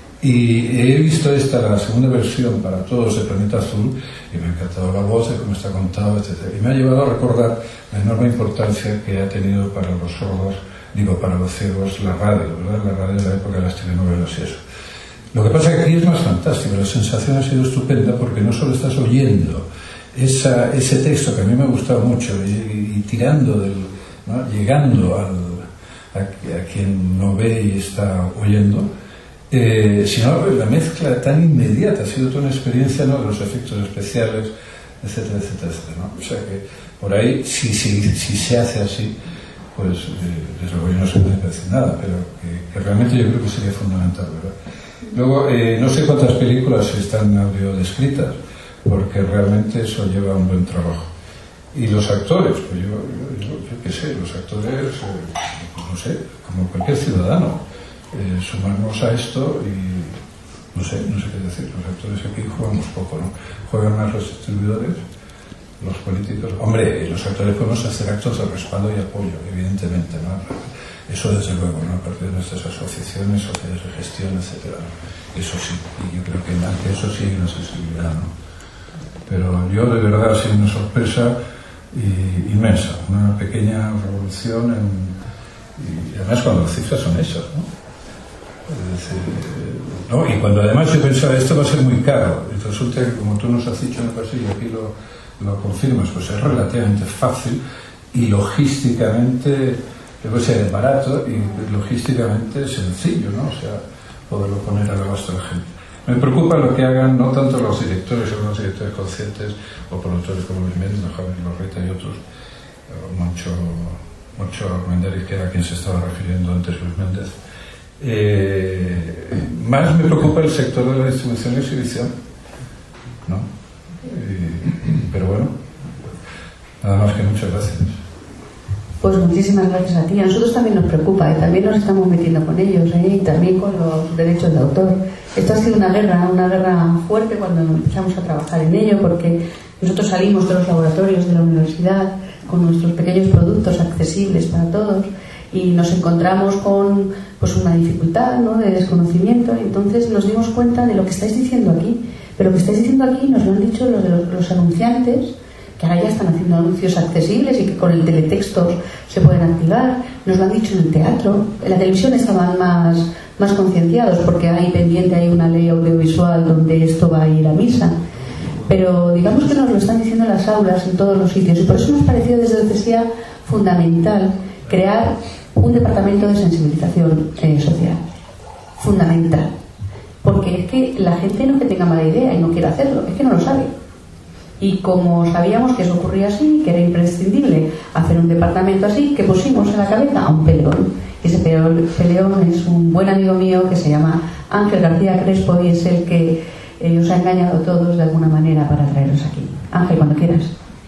Y he visto esta, la segunda versión para todos de Planeta Azul, y me ha encantado la voz, de cómo está contado, etcétera. Y me ha llevado a recordar la enorme importancia que ha tenido para los sordos, digo, para los ciegos, la radio, ¿verdad? La radio de la época de las telenovelas y eso. Lo que pasa es que aquí es más fantástico, la sensación ha sido estupenda porque no solo estás oyendo esa, ese texto que a mí me ha gustado mucho y, y tirando, del, ¿no? llegando al, a, a quien no ve y está oyendo, eh, sino la mezcla tan inmediata, ha sido toda una experiencia, ¿no? De los efectos especiales, etcétera, etcétera, etcétera, ¿no? O sea que por ahí, si, si, si se hace así, pues eh, desde luego yo no se puede decir nada, pero que, que realmente yo creo que sería fundamental, ¿verdad? Luego, eh, no sé cuántas películas están audio descritas, porque realmente eso lleva un buen trabajo. Y los actores, pues yo, yo, yo, yo qué sé, los actores, eh, no sé, como cualquier ciudadano, eh, sumarnos a esto y no sé, no sé qué decir. Los actores aquí jugamos poco, ¿no? Juegan más los distribuidores, los políticos, hombre, los actores podemos hacer actos de respaldo y apoyo, evidentemente, ¿no? Eso desde luego, ¿no? A partir de nuestras asociaciones, sociedades de gestión, etcétera. Eso sí, y yo creo que ante eso sí hay una sensibilidad, ¿no? Pero yo de verdad ha sido una sorpresa y, inmensa, una pequeña revolución en, y además cuando las cifras son esas, ¿no? Es decir, ¿no? Y cuando además yo pensaba esto va a ser muy caro, y resulta que como tú nos has dicho en el pasillo y aquí lo, lo confirmas, pues es relativamente fácil y logísticamente puede ser barato y logísticamente sencillo, ¿no? O sea, poderlo poner al abasto de la gente. Me preocupa lo que hagan no tanto los directores, sino los directores conscientes o productores como Luis Méndez, Javier Lorreta y otros, Moncho, Moncho Méndez, que era a quien se estaba refiriendo antes Luis Méndez. Eh, más me preocupa el sector de la distribución y exhibición, ¿no? Y, pero bueno, nada más que muchas gracias. Pues muchísimas gracias a ti. A nosotros también nos preocupa y también nos estamos metiendo con ellos, ¿eh? Y también con los derechos de autor. Esto ha sido una guerra, una guerra fuerte cuando empezamos a trabajar en ello, porque nosotros salimos de los laboratorios de la universidad con nuestros pequeños productos accesibles para todos y nos encontramos con pues una dificultad, ¿no?, de desconocimiento, y entonces nos dimos cuenta de lo que estáis diciendo aquí. Pero lo que estáis diciendo aquí nos lo han dicho los, de los, los anunciantes, que ahora ya están haciendo anuncios accesibles y que con el teletexto se pueden activar. Nos lo han dicho en el teatro. En la televisión estaban más, más concienciados porque hay pendiente, hay una ley audiovisual donde esto va a ir a misa. Pero digamos que nos lo están diciendo en las aulas, en todos los sitios, y por eso nos pareció desde el C S I A fundamental crear un departamento de sensibilización eh, social. Fundamental. Porque es que la gente no es que tenga mala idea y no quiere hacerlo, es que no lo sabe. Y como sabíamos que eso ocurría así, que era imprescindible hacer un departamento así, que pusimos en la cabeza a un peleón. Y ese peleón es un buen amigo mío que se llama Ángel García Crespo y es el que eh, os ha engañado a todos de alguna manera para traeros aquí. Ángel, cuando quieras.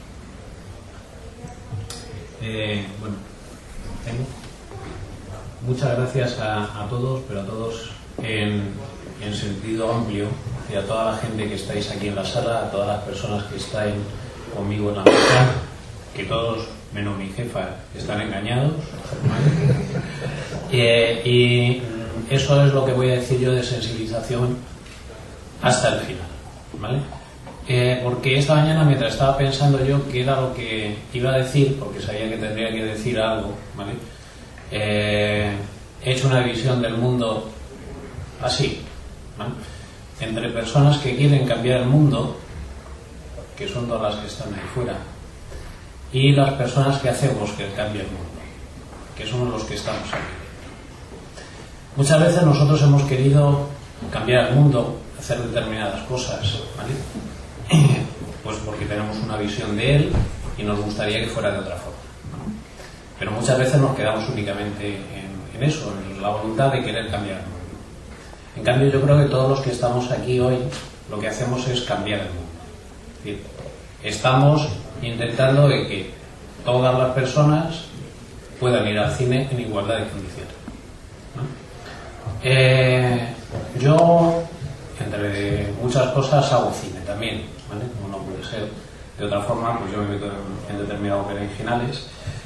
Eh, bueno, tengo. Muchas gracias a, a todos, pero a todos en, en sentido amplio, y a toda la gente que estáis aquí en la sala, a todas las personas que estáis conmigo en la mesa, que todos, menos mi jefa, están engañados, ¿vale? Eh, y eso es lo que voy a decir yo de sensibilización hasta el final, ¿vale? Eh, porque esta mañana, mientras estaba pensando yo qué era lo que iba a decir, porque sabía que tendría que decir algo, ¿vale? Eh, he hecho una visión del mundo así, ¿vale? Entre personas que quieren cambiar el mundo, que son todas las que están ahí fuera, y las personas que hacemos que cambie el mundo, que somos los que estamos aquí. Muchas veces nosotros hemos querido cambiar el mundo, hacer determinadas cosas, ¿vale? Pues porque tenemos una visión de él y nos gustaría que fuera de otra forma, ¿no? Pero muchas veces nos quedamos únicamente en, en eso, en la voluntad de querer cambiar el mundo. En cambio, yo creo que todos los que estamos aquí hoy lo que hacemos es cambiar el mundo. Es decir, estamos intentando de que todas las personas puedan ir al cine en igualdad de condiciones, ¿no? Eh, yo, entre muchas cosas, hago cine también, ¿vale? Como no puede ser de otra forma, pues yo me meto en, en determinados berenjenales.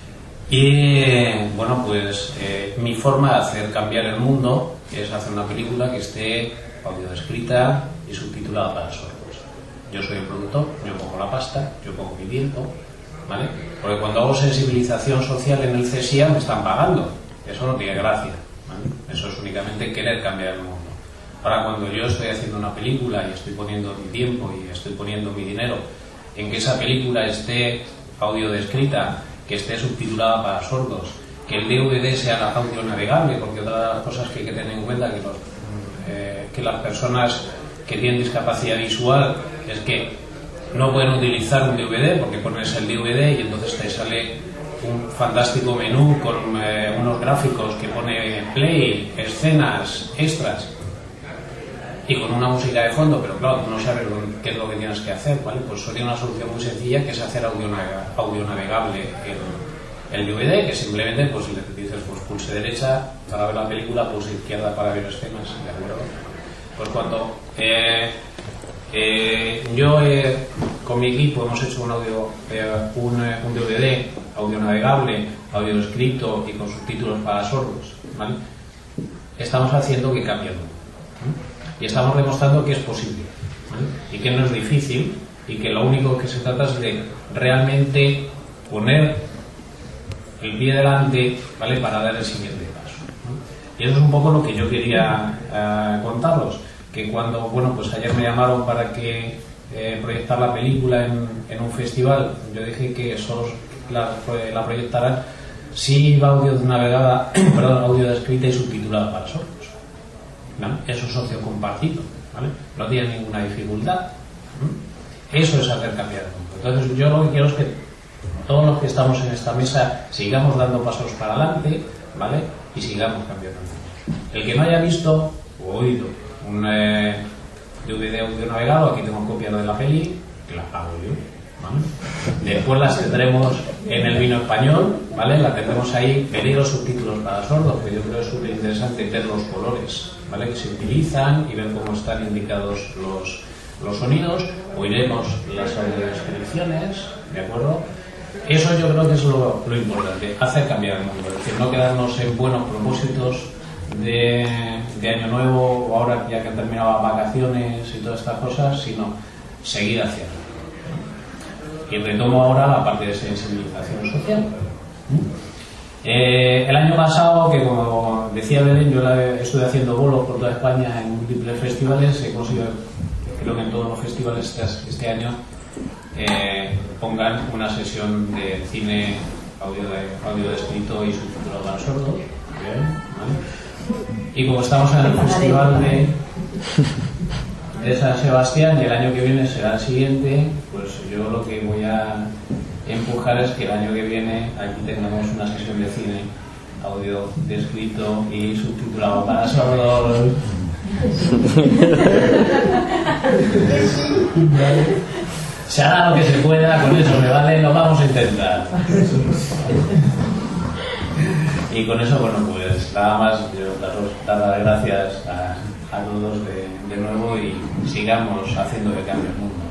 Y bueno, pues eh, mi forma de hacer cambiar el mundo es hacer una película que esté audiodescrita y subtitulada para sordos. Yo soy el productor, yo pongo la pasta, yo pongo mi tiempo, ¿vale? Porque cuando hago sensibilización social en el C S I A me están pagando. Eso no tiene gracia, ¿vale? Eso es únicamente querer cambiar el mundo. Ahora, cuando yo estoy haciendo una película y estoy poniendo mi tiempo y estoy poniendo mi dinero en que esa película esté audiodescrita, que esté subtitulada para sordos, que el D V D sea audio navegable, porque otra de las cosas que hay que tener en cuenta que, los, eh, que las personas que tienen discapacidad visual es que no pueden utilizar un D V D porque pones el D V D y entonces te sale un fantástico menú con eh, unos gráficos que pone play, escenas, extras y con una música de fondo, pero claro, tú no sabes qué es lo que tienes que hacer, ¿vale? Pues eso tiene una solución muy sencilla, que es hacer audio, audio navegable el, el D V D, que simplemente pues le dices pues pulse derecha para ver la película, pulse izquierda para ver escenas, ¿de acuerdo? Pues cuando eh, eh, yo he con mi equipo hemos hecho un audio, eh, un, un D V D, audio navegable, audio escrito y con subtítulos para sordos, ¿vale? Estamos haciendo que cambie el mundo, ¿eh? Y estamos demostrando que es posible, ¿vale? Y que no es difícil y que lo único que se trata es de realmente poner el pie delante, ¿vale? Para dar el siguiente paso, ¿no? Y eso es un poco lo que yo quería uh, contaros, que cuando, bueno, pues ayer me llamaron para que eh, proyectar la película en, en un festival, yo dije que solo la, la proyectarán si iba audio navegada, perdón, audio escrita y subtitulada para sordos, ¿no? Eso es socio compartido, ¿vale? No tiene ninguna dificultad, ¿no? Eso es hacer cambiar el mundo. Entonces yo lo que quiero es que todos los que estamos en esta mesa sigamos dando pasos para adelante, ¿vale? Y sigamos cambiando el mundo. El que no haya visto o oído un eh, D V D audio navegado, aquí tengo copias de la peli, que las hago yo, ¿vale? Después las tendremos en el vino español, ¿vale? La tendremos ahí, veréis los subtítulos para sordos, que yo creo que es súper interesante ver los colores, ¿vale? Que se utilizan y ver cómo están indicados los, los sonidos, oiremos las audiodescripciones, ¿de acuerdo? Eso yo creo que es lo, lo importante, hacer cambiar el mundo, es decir, no quedarnos en buenos propósitos de, de año nuevo o ahora ya que han terminado las vacaciones y todas estas cosas, sino seguir haciendo. Y retomo ahora la parte de sensibilización social. Eh, el año pasado, que como decía Belén, yo la, estuve haciendo bolos por toda España en múltiples festivales, he conseguido, creo que en todos los festivales este, este año eh, pongan una sesión de cine audio, de, audio descrito y subtitulado para sordos. Bien, ¿vale? Y como estamos en el festival de, de San Sebastián y el año que viene será el siguiente, pues yo lo que voy a empujar es que el año que viene aquí tengamos una sesión de cine audio descrito y subtitulado para sordos. Se hará lo que se pueda, con eso me vale, lo vamos a intentar. Y con eso, bueno, pues nada más, yo daros, dar las gracias a, a todos de, de nuevo y sigamos haciendo que cambie el mundo,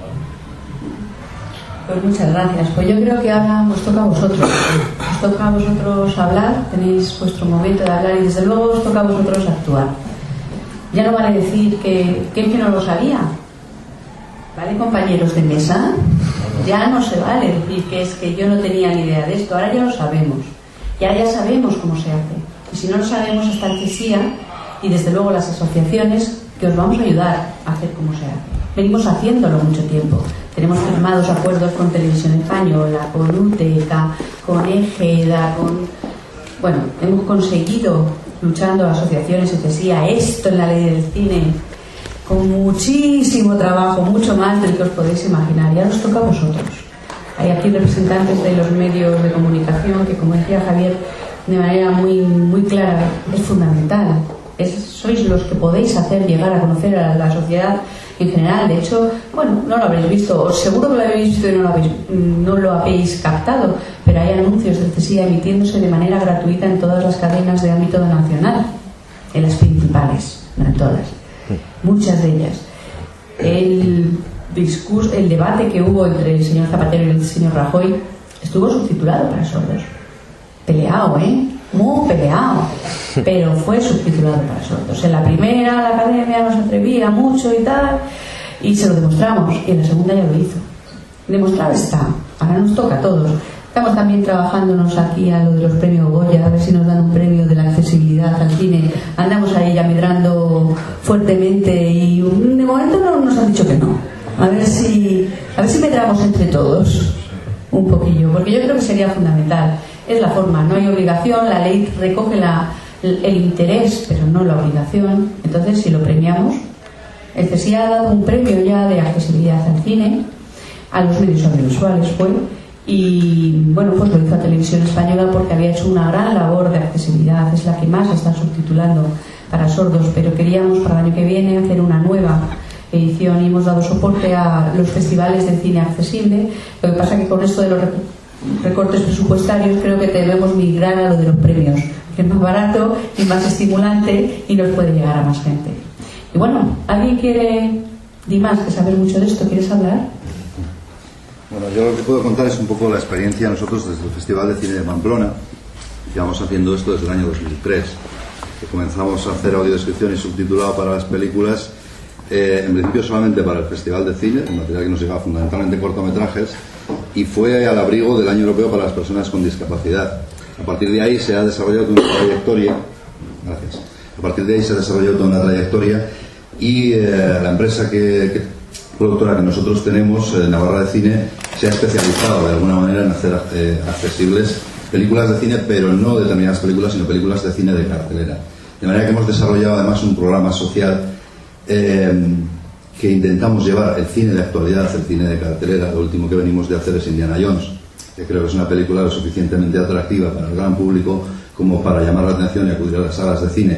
¿no? Pues muchas gracias. Pues yo creo que ahora os toca a vosotros. Os toca a vosotros hablar, tenéis vuestro momento de hablar y desde luego os toca a vosotros actuar. Ya no vale decir que, que, que no lo sabía. ¿Vale, compañeros de mesa? Ya no se vale decir que es que yo no tenía ni idea de esto. Ahora ya lo sabemos. Ya ya sabemos cómo se hace. Y si no lo sabemos, está el CESIA y desde luego las asociaciones que os vamos a ayudar a hacer cómo se hace. Venimos haciéndolo mucho tiempo. Tenemos firmados acuerdos con Televisión Española, con UTECA, con EGEDA, con... Bueno, hemos conseguido, luchando asociaciones y CESIA, esto en la ley del cine, con muchísimo trabajo, mucho más del que os podéis imaginar. Ya os toca a vosotros. Hay aquí representantes de los medios de comunicación que, como decía Javier, de manera muy, muy clara, es fundamental. Es, sois los que podéis hacer llegar a conocer a la sociedad en general. De hecho, bueno, no lo habréis visto, o seguro que lo habéis visto y no lo habéis, no lo habéis captado, pero hay anuncios del CESIA emitiéndose de manera gratuita en todas las cadenas de ámbito nacional, en las principales, no en todas, muchas de ellas. El discurso, el debate que hubo entre el señor Zapatero y el señor Rajoy estuvo subtitulado para sordos. Peleado, ¿eh? Muy peleado, pero fue subtitulado para sordos. En la primera la academia nos atrevía mucho y tal, y se lo demostramos, y en la segunda ya lo hizo. Demostrado está, ahora nos toca a todos. Estamos también trabajándonos aquí a lo de los premios Goya, a ver si nos dan un premio de la accesibilidad al cine. Andamos ahí ya medrando fuertemente y de momento no nos han dicho que no. A ver si, a ver si medramos entre todos un poquillo, porque yo creo que sería fundamental. Es la forma, no hay obligación, la ley recoge la, el interés, pero no la obligación. Entonces, si lo premiamos, el CESIA ha dado un premio ya de accesibilidad al cine, a los medios audiovisuales fue, y bueno, pues lo hizo a Televisión Española porque había hecho una gran labor de accesibilidad, es la que más está subtitulando para sordos, pero queríamos para el año que viene hacer una nueva edición y hemos dado soporte a los festivales de cine accesible. Lo que pasa que con esto de los recortes presupuestarios creo que debemos migrar a lo de los premios, que es más barato y más estimulante y nos puede llegar a más gente. Y bueno, ¿alguien quiere, Dimas, que sabes mucho de esto, quieres hablar? Bueno, yo lo que puedo contar es un poco la experiencia nosotros desde el Festival de Cine de Pamplona. Llevamos haciendo esto desde el año dos mil tres, que comenzamos a hacer audiodescripción y subtitulado para las películas, eh, en principio solamente para el Festival de Cine, el material que nos llegaba fundamentalmente cortometrajes, y fue al abrigo del Año Europeo para las Personas con Discapacidad. A partir de ahí se ha desarrollado toda una trayectoria, gracias, a partir de ahí se ha desarrollado toda una trayectoria y eh, la empresa que, que, productora que nosotros tenemos, eh, Navarra de Cine, se ha especializado de alguna manera en hacer eh, accesibles películas de cine, pero no determinadas películas, sino películas de cine de cartelera. De manera que hemos desarrollado además un programa social eh, que intentamos llevar el cine de actualidad, el cine de cartelera. Lo último que venimos de hacer es Indiana Jones, que creo que es una película lo suficientemente atractiva para el gran público como para llamar la atención y acudir a las salas de cine.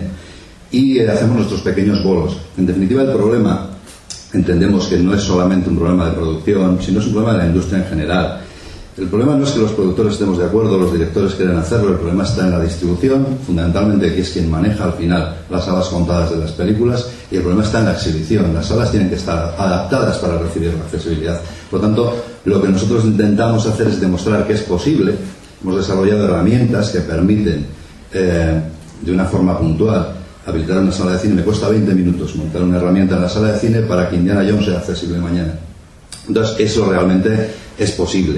Y eh, hacemos nuestros pequeños bolos. En definitiva, el problema, entendemos que no es solamente un problema de producción, sino es un problema de la industria en general. El problema no es que los productores estemos de acuerdo, los directores quieren hacerlo, el problema está en la distribución, fundamentalmente, que es quien maneja al final las salas contadas de las películas, y el problema está en la exhibición. Las salas tienen que estar adaptadas para recibir la accesibilidad. Por lo tanto, lo que nosotros intentamos hacer es demostrar que es posible. Hemos desarrollado herramientas que permiten, eh, de una forma puntual, habilitar una sala de cine. Me cuesta veinte minutos montar una herramienta en la sala de cine para que Indiana Jones sea accesible mañana. Entonces, eso realmente es posible.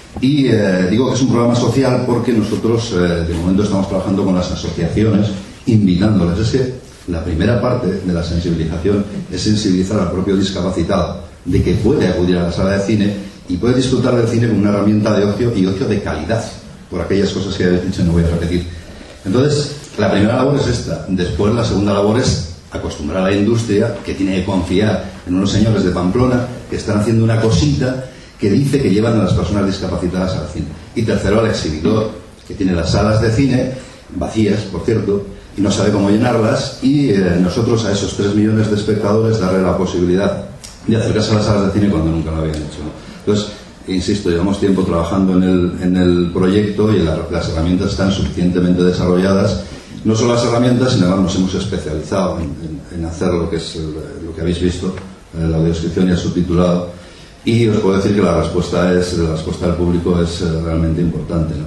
Y eh, digo que es un programa social porque nosotros eh, de momento estamos trabajando con las asociaciones, invitándoles. Es que la primera parte de la sensibilización es sensibilizar al propio discapacitado de que puede acudir a la sala de cine y puede disfrutar del cine como una herramienta de ocio, y ocio de calidad, por aquellas cosas que habéis dicho, no voy a repetir. Entonces, la primera labor es esta. Después, la segunda labor es acostumbrar a la industria, que tiene que confiar en unos señores de Pamplona que están haciendo una cosita que dice que llevan a las personas discapacitadas al cine. Y tercero, al exhibidor, que tiene las salas de cine vacías, por cierto, y no sabe cómo llenarlas, y eh, nosotros a esos tres millones de espectadores darle la posibilidad de acercarse a las salas de cine cuando nunca lo habían hecho, ¿no? Entonces, insisto, llevamos tiempo trabajando en el, en el proyecto y la, las herramientas están suficientemente desarrolladas. No solo las herramientas, sino además nos hemos especializado en, en, en hacer lo que es el, lo que habéis visto, la audiodescripción y el subtitulado. Y os puedo decir que la respuesta es la respuesta del público es eh, realmente importante, ¿no?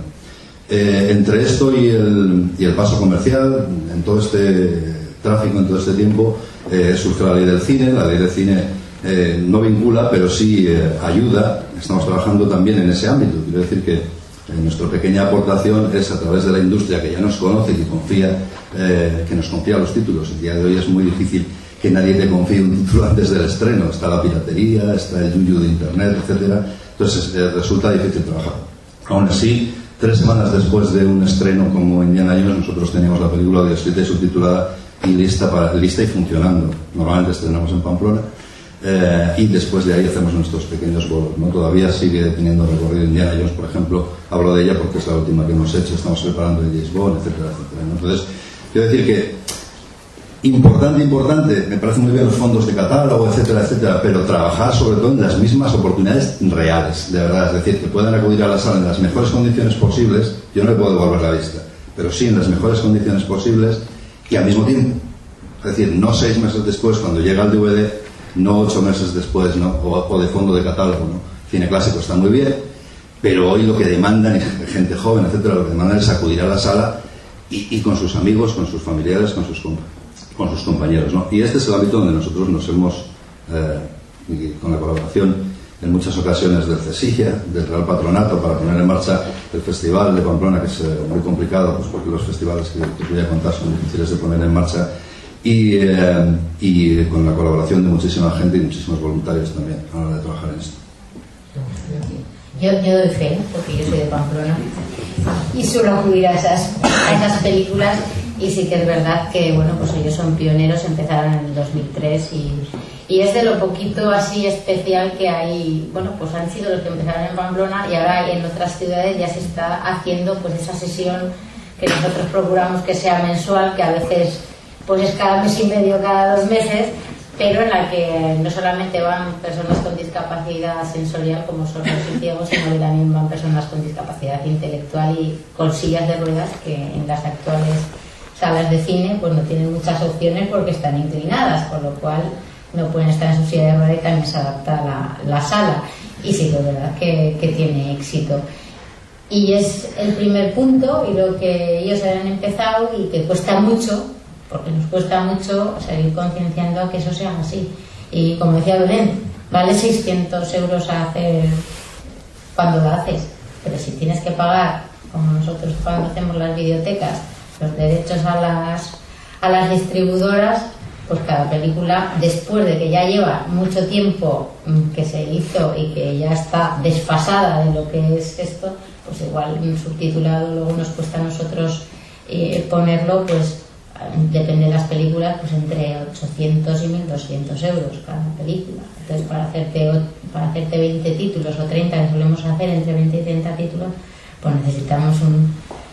Eh, entre esto y el, y el paso comercial, en todo este tráfico, en todo este tiempo, eh, surge la ley del cine. La ley del cine eh, no vincula, pero sí eh, ayuda. Estamos trabajando también en ese ámbito. Quiero decir que eh, nuestra pequeña aportación es a través de la industria, que ya nos conoce y que confía, eh, que nos confía los títulos. El día de hoy es muy difícil que nadie te confíe un título antes del estreno. Está la piratería, está el yuyu de internet, etcétera. Entonces eh, resulta difícil trabajar. Aún así, tres semanas después de un estreno como Indiana Jones, nosotros teníamos la película de escrita y subtitulada y lista, para, lista y funcionando. Normalmente estrenamos en Pamplona, eh, y después de ahí hacemos nuestros pequeños bolos, ¿no? Todavía sigue teniendo recorrido Indiana Jones, por ejemplo. Hablo de ella porque es la última que hemos hecho. Estamos preparando el James Bond, etcétera, etcétera, ¿no? Entonces, quiero decir que Importante, importante, me parece muy bien los fondos de catálogo, etcétera, etcétera, pero trabajar sobre todo en las mismas oportunidades reales, de verdad, es decir, que puedan acudir a la sala en las mejores condiciones posibles. Yo no le puedo devolver la vista, pero sí en las mejores condiciones posibles y al mismo tiempo. Es decir, no seis meses después cuando llega el D V D, no ocho meses después, ¿no? O, o de fondo de catálogo, ¿no? Cine clásico está muy bien, pero hoy lo que demandan, gente joven, etcétera, lo que demandan es acudir a la sala y, y con sus amigos, con sus familiares, con sus compañeros. con sus compañeros, ¿no? Y este es el ámbito donde nosotros nos hemos, eh, con la colaboración en muchas ocasiones del CESIGIA, del Real Patronato, para poner en marcha el Festival de Pamplona, que es eh, muy complicado, pues porque los festivales que, que os voy a contar son difíciles de poner en marcha, y, eh, y con la colaboración de muchísima gente y muchísimos voluntarios también a la hora de trabajar en esto. Yo, yo doy fe, porque yo soy de Pamplona y suelo acudir a esas, a esas películas. Y sí que es verdad que, bueno, pues ellos son pioneros, empezaron en el dos mil tres y, y es de lo poquito así especial que hay. Bueno, pues han sido los que empezaron en Pamplona y ahora en otras ciudades ya se está haciendo pues esa sesión que nosotros procuramos que sea mensual, que a veces pues es cada mes y medio, cada dos meses, pero en la que no solamente van personas con discapacidad sensorial como sordos y ciegos, sino que también van personas con discapacidad intelectual y con sillas de ruedas, que en las actuales salas de cine pues no tienen muchas opciones porque están inclinadas, con lo cual no pueden estar en su silla de ruedas y también se adapta la, la sala. y sí que es verdad que, que tiene éxito. Y es el primer punto, y lo que ellos han empezado y que cuesta mucho, porque nos cuesta mucho seguir concienciando a que eso sea así. Y como decía Belén, vale seiscientos euros a hacer cuando lo haces, pero si tienes que pagar, como nosotros cuando hacemos las videotecas, los derechos a las, a las distribuidoras, pues cada película, después de que ya lleva mucho tiempo que se hizo y que ya está desfasada de lo que es esto, pues igual subtitulado luego nos cuesta a nosotros eh, ponerlo, pues depende de las películas, pues entre ochocientos y mil doscientos euros cada película. Entonces para hacerte, para hacerte veinte títulos o treinta, que solemos hacer entre veinte y treinta títulos, pues necesitamos un,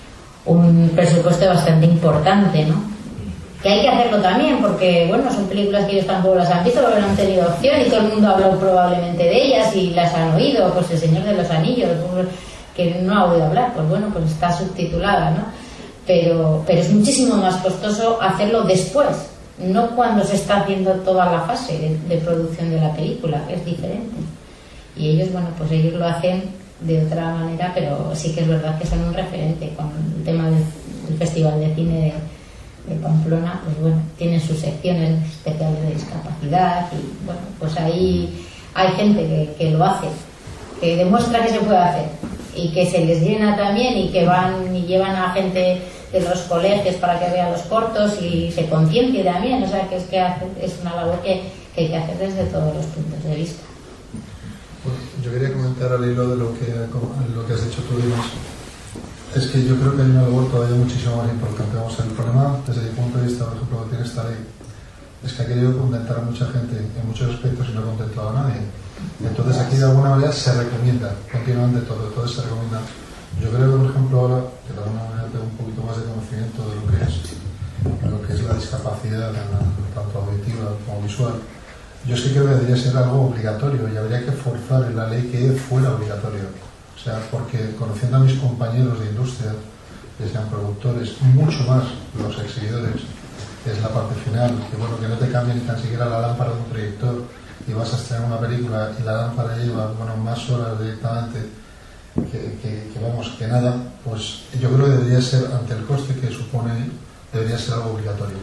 un presupuesto bastante importante, ¿no? Que hay que hacerlo también, porque bueno, son películas que ellos tampoco las han visto, porque no han tenido opción y todo el mundo ha hablado probablemente de ellas y las han oído, pues El Señor de los Anillos, que no ha oído hablar, pues bueno, pues está subtitulada, ¿no? Pero, pero es muchísimo más costoso hacerlo después, no cuando se está haciendo toda la fase de, de producción de la película, que es diferente. Y ellos, bueno, pues ellos lo hacen de otra manera, pero sí que es verdad que son un referente con el tema del, del Festival de Cine de, de Pamplona, pues bueno, tienen sus secciones especiales de discapacidad y bueno, pues ahí hay gente que, que lo hace, que demuestra que se puede hacer y que se les llena también y que van y llevan a gente de los colegios para que vean los cortos y se conciencie también, o sea que es que hace, es una labor que, que hay que hacer desde todos los puntos de vista. Pues yo quería comentar al hilo de lo que, lo que has dicho tú, Dimas. Es que yo creo que hay una labor todavía muchísimo más importante. Vamos, el problema desde mi punto de vista, por ejemplo, que tiene esta ley, es que ha querido contentar a mucha gente en muchos aspectos y no ha contentado a nadie. Entonces aquí de alguna manera se recomienda continuamente todo, todo se recomienda. Yo creo que, por ejemplo, ahora que de alguna manera tengo un poquito más de conocimiento de lo que es lo que es la discapacidad, tanto auditiva como visual, yo sí creo que debería ser algo obligatorio y habría que forzar en la ley que fuera obligatorio. O sea, porque conociendo a mis compañeros de industria, que sean productores, mucho más los exhibidores, que es la parte final, que bueno, que no te cambien ni tan siquiera la lámpara de un proyector y vas a estrenar una película y la lámpara lleva, bueno, más horas directamente que, que, que vamos, que nada, pues yo creo que debería ser, ante el coste que supone, debería ser algo obligatorio.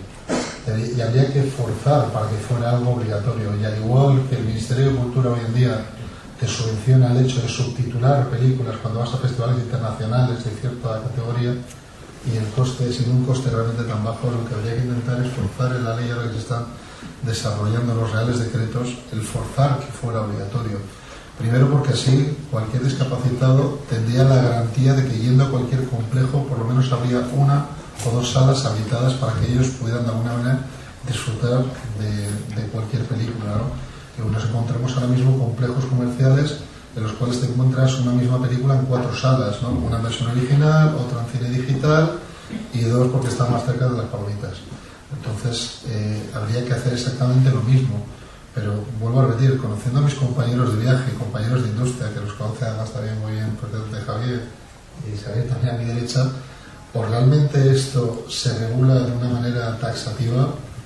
Y habría que forzar para que fuera algo obligatorio. Y al igual que el Ministerio de Cultura hoy en día te subvenciona el hecho de subtitular películas cuando vas a festivales internacionales de cierta categoría, y el coste, sin un coste realmente tan bajo, lo que habría que intentar es forzar en la ley ahora que se están desarrollando los reales decretos, el forzar que fuera obligatorio. Primero porque así cualquier discapacitado tendría la garantía de que yendo a cualquier complejo por lo menos habría una o dos salas habitadas para que ellos pudieran de alguna manera disfrutar de, de cualquier película, ¿no? Que nos encontramos ahora mismo complejos comerciales en los cuales te encuentras una misma película en cuatro salas, ¿no? Una en versión original, otra en cine digital y dos porque están más cerca de las palomitas. Entonces eh, habría que hacer exactamente lo mismo, pero vuelvo a repetir, conociendo a mis compañeros de viaje, compañeros de industria, que los conoce además también muy bien, por ejemplo, de Javier y Javier también a mi derecha, o realmente esto se regula de una manera taxativa,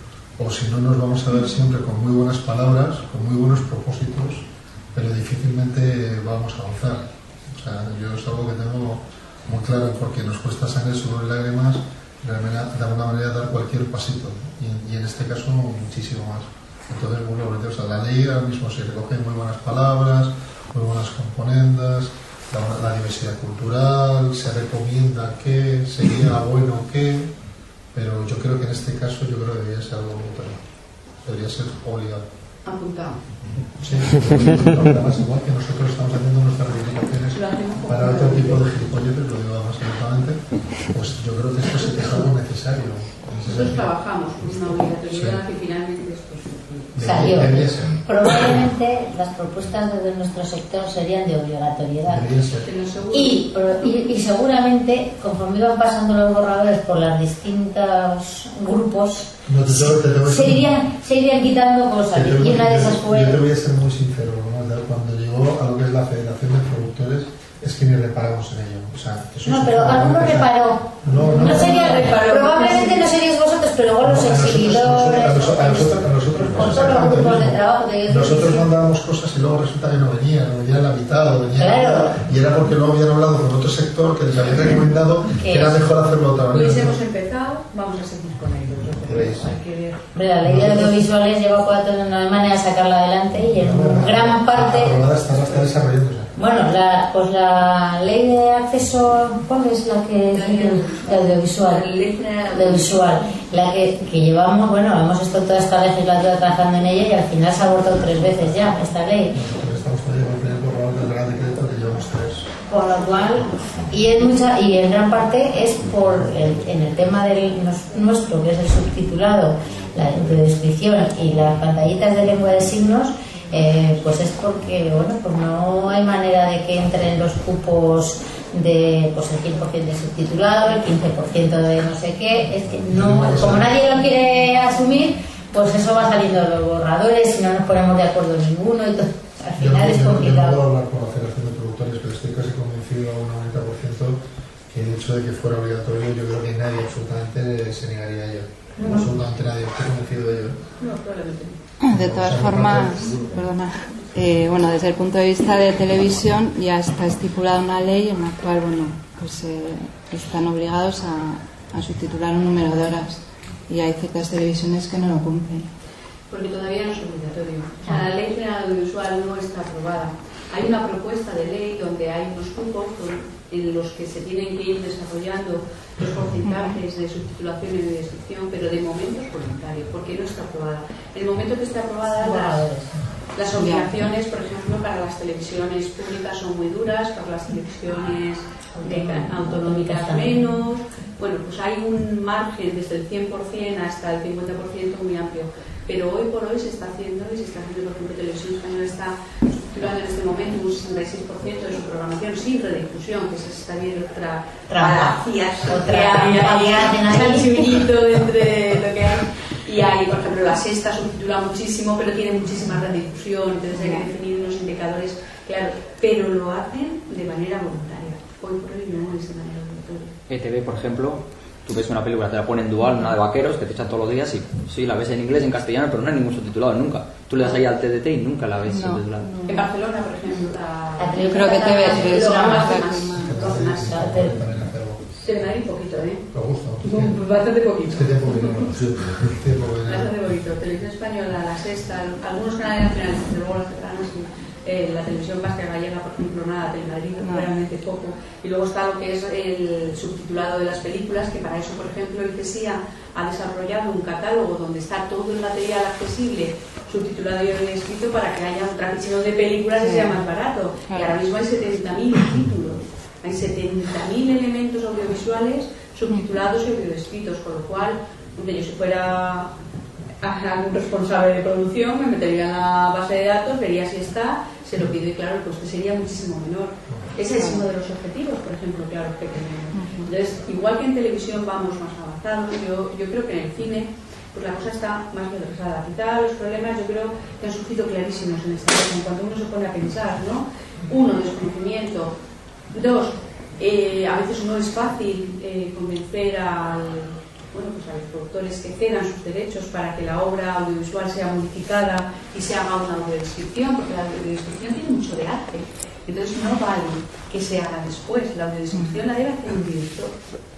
o si no nos vamos a ver siempre con muy buenas palabras, con muy buenos propósitos, pero difícilmente vamos a avanzar. O sea, yo es algo que tengo muy claro, porque nos cuesta sangre, sudor y lágrimas de alguna manera dar cualquier pasito, y, y en este caso muchísimo más. Entonces, bueno, o sea, la ley ahora mismo se recoge muy buenas palabras, muy buenas componendas, la, la diversidad cultural, se recomienda que sería bueno que, pero yo creo que en este caso yo creo que debería ser algo voluntario, debería ser obligado. Apuntado. Sí, además igual que nosotros estamos haciendo nuestras reivindicaciones para otro tipo de gilipolleces, lo digo más abiertamente, pues yo creo que esto sí que es algo necesario. Nosotros trabajamos con una obligatoriedad, sí, que finalmente esto salió. Probablemente las propuestas de nuestro sector serían de obligatoriedad. Y, y, y seguramente, conforme iban pasando los borradores por los distintos grupos, no, te tengo, te tengo se, irían, se irían quitando cosas. Y una de esas fue... Yo te voy a ser muy sincero, ¿no? Cuando llegó a lo que es la Federación de Productores, es que ni reparamos en ello. O sea, eso no, pero alguno reparó. No, no, no sería no, reparó. Probablemente no seríais vosotros, pero luego los exhibidores. A nosotros, a nosotros, a nosotros con todos los grupos de trabajo. De Nosotros mandábamos cosas y luego resulta que no venían, o venían la mitad, o venían claro. y era porque luego habían hablado con otro sector que les había recomendado que era mejor hacerlo de otra manera. Pues hemos empezado, vamos a seguir con ello. Hay que ver. Hombre, la ley de audiovisuales lleva cuatro años, no hay manera de sacarla adelante y en Bueno, gran parte. Aprobada está, está desarrollándose. Bueno, la, pues la ley de acceso, ¿cuál es la que de audiovisual? La ley general audiovisual, la que, que llevamos, bueno, hemos estado toda esta legislatura trabajando en ella y al final se ha abortado tres veces ya esta ley. Nosotros estamos todavía con el primer borrador del Real Decreto que llevamos tres. Por lo cual, y en mucha y en gran parte es por el, en el tema del nuestro, que es el subtitulado, la audiodescripción y las pantallitas de lengua de signos. Eh, pues es porque bueno, pues no hay manera de que entren los cupos de pues el cien por ciento de subtitulado, el quince por ciento de no sé qué, es que no, como nadie lo quiere asumir, pues eso va saliendo de los borradores y no nos ponemos de acuerdo ninguno y todo, al final yo, es yo, complicado. Yo no puedo hablar por la Federación de Productores, pero estoy casi convencido a un noventa por ciento que el hecho de que fuera obligatorio, yo creo que nadie absolutamente se negaría a ello. No, absolutamente nadie, estoy convencido de ello. No, probablemente no. De todas formas, perdona, eh, bueno, desde el punto de vista de televisión ya está estipulada una ley en la cual, bueno, pues eh, están obligados a, a subtitular un número de horas y hay ciertas televisiones que no lo cumplen. Porque todavía no es obligatorio. O sea, la ley general audiovisual no está aprobada. Hay una propuesta de ley donde hay unos cupos en los que se tienen que ir desarrollando los porcentajes de subtitulación y de descripción, pero de momento es voluntario, porque no está aprobada. En el momento que esté aprobada, las, las obligaciones, por ejemplo, para las televisiones públicas son muy duras, para las televisiones de, autonómicas menos. Bueno, pues hay un margen desde el cien por ciento hasta el cincuenta por ciento muy amplio. Pero hoy por hoy se está haciendo, y se está haciendo, por ejemplo, Televisión Española está subtitulando en este momento un sesenta y seis por ciento de su programación sin redifusión, que es también otra falacia, otra chanchulito entre lo que hay. Y hay, por ejemplo, la Sexta subtitula muchísimo, pero tiene muchísima redifusión, entonces hay que definir unos indicadores claros, pero lo hacen de manera voluntaria. Hoy por hoy no es de manera voluntaria. E T V, por ejemplo, tú ves una película, te la ponen dual, una de vaqueros, que te echan todos los días y sí, la ves en inglés, en castellano, pero no hay ningún subtitulado nunca. Tú le das ahí al T D T y nunca la ves no, subtitulada. No. En Barcelona, por ejemplo, la... Yo creo que T V tres es la más Se me da un poquito, ¿eh? Me gusta. Bastante poquito. Es que tiempo que no, tiempo que no. Bastante poquito. Televisión Española, la Sexta, algunos canales nacionales, desde luego los catalanes, eh, la televisión vasca gallega, por ejemplo, nada, Telemadrid, no. Realmente poco. Y luego está lo que es el subtitulado de las películas, que para eso, por ejemplo, el CESIA ha desarrollado un catálogo donde está todo el material accesible, subtitulado y escrito, para que haya un trafichero de películas y sea más barato. Y ahora mismo hay setenta mil títulos. Hay setenta mil elementos audiovisuales subtitulados y audiodescritos, con lo cual, yo si fuera algún responsable de producción, me metería en la base de datos, vería si está, se lo pido y claro, el coste sería muchísimo menor. Ese es uno de los objetivos, por ejemplo, claro, que tenemos. Entonces, igual que en televisión vamos más avanzados, yo, yo creo que en el cine pues la cosa está más retrasada. Quizá los problemas yo creo que han surgido clarísimos en esta cosa, en cuanto uno se pone a pensar, ¿no? Uno, desconocimiento. Dos, eh, a veces no es fácil eh, convencer al, bueno, pues a los productores que cedan sus derechos para que la obra audiovisual sea modificada y se haga una audiodescripción, porque la audiodescripción tiene mucho de arte. Entonces no vale que se haga después. La audiodescripción la debe hacer un director.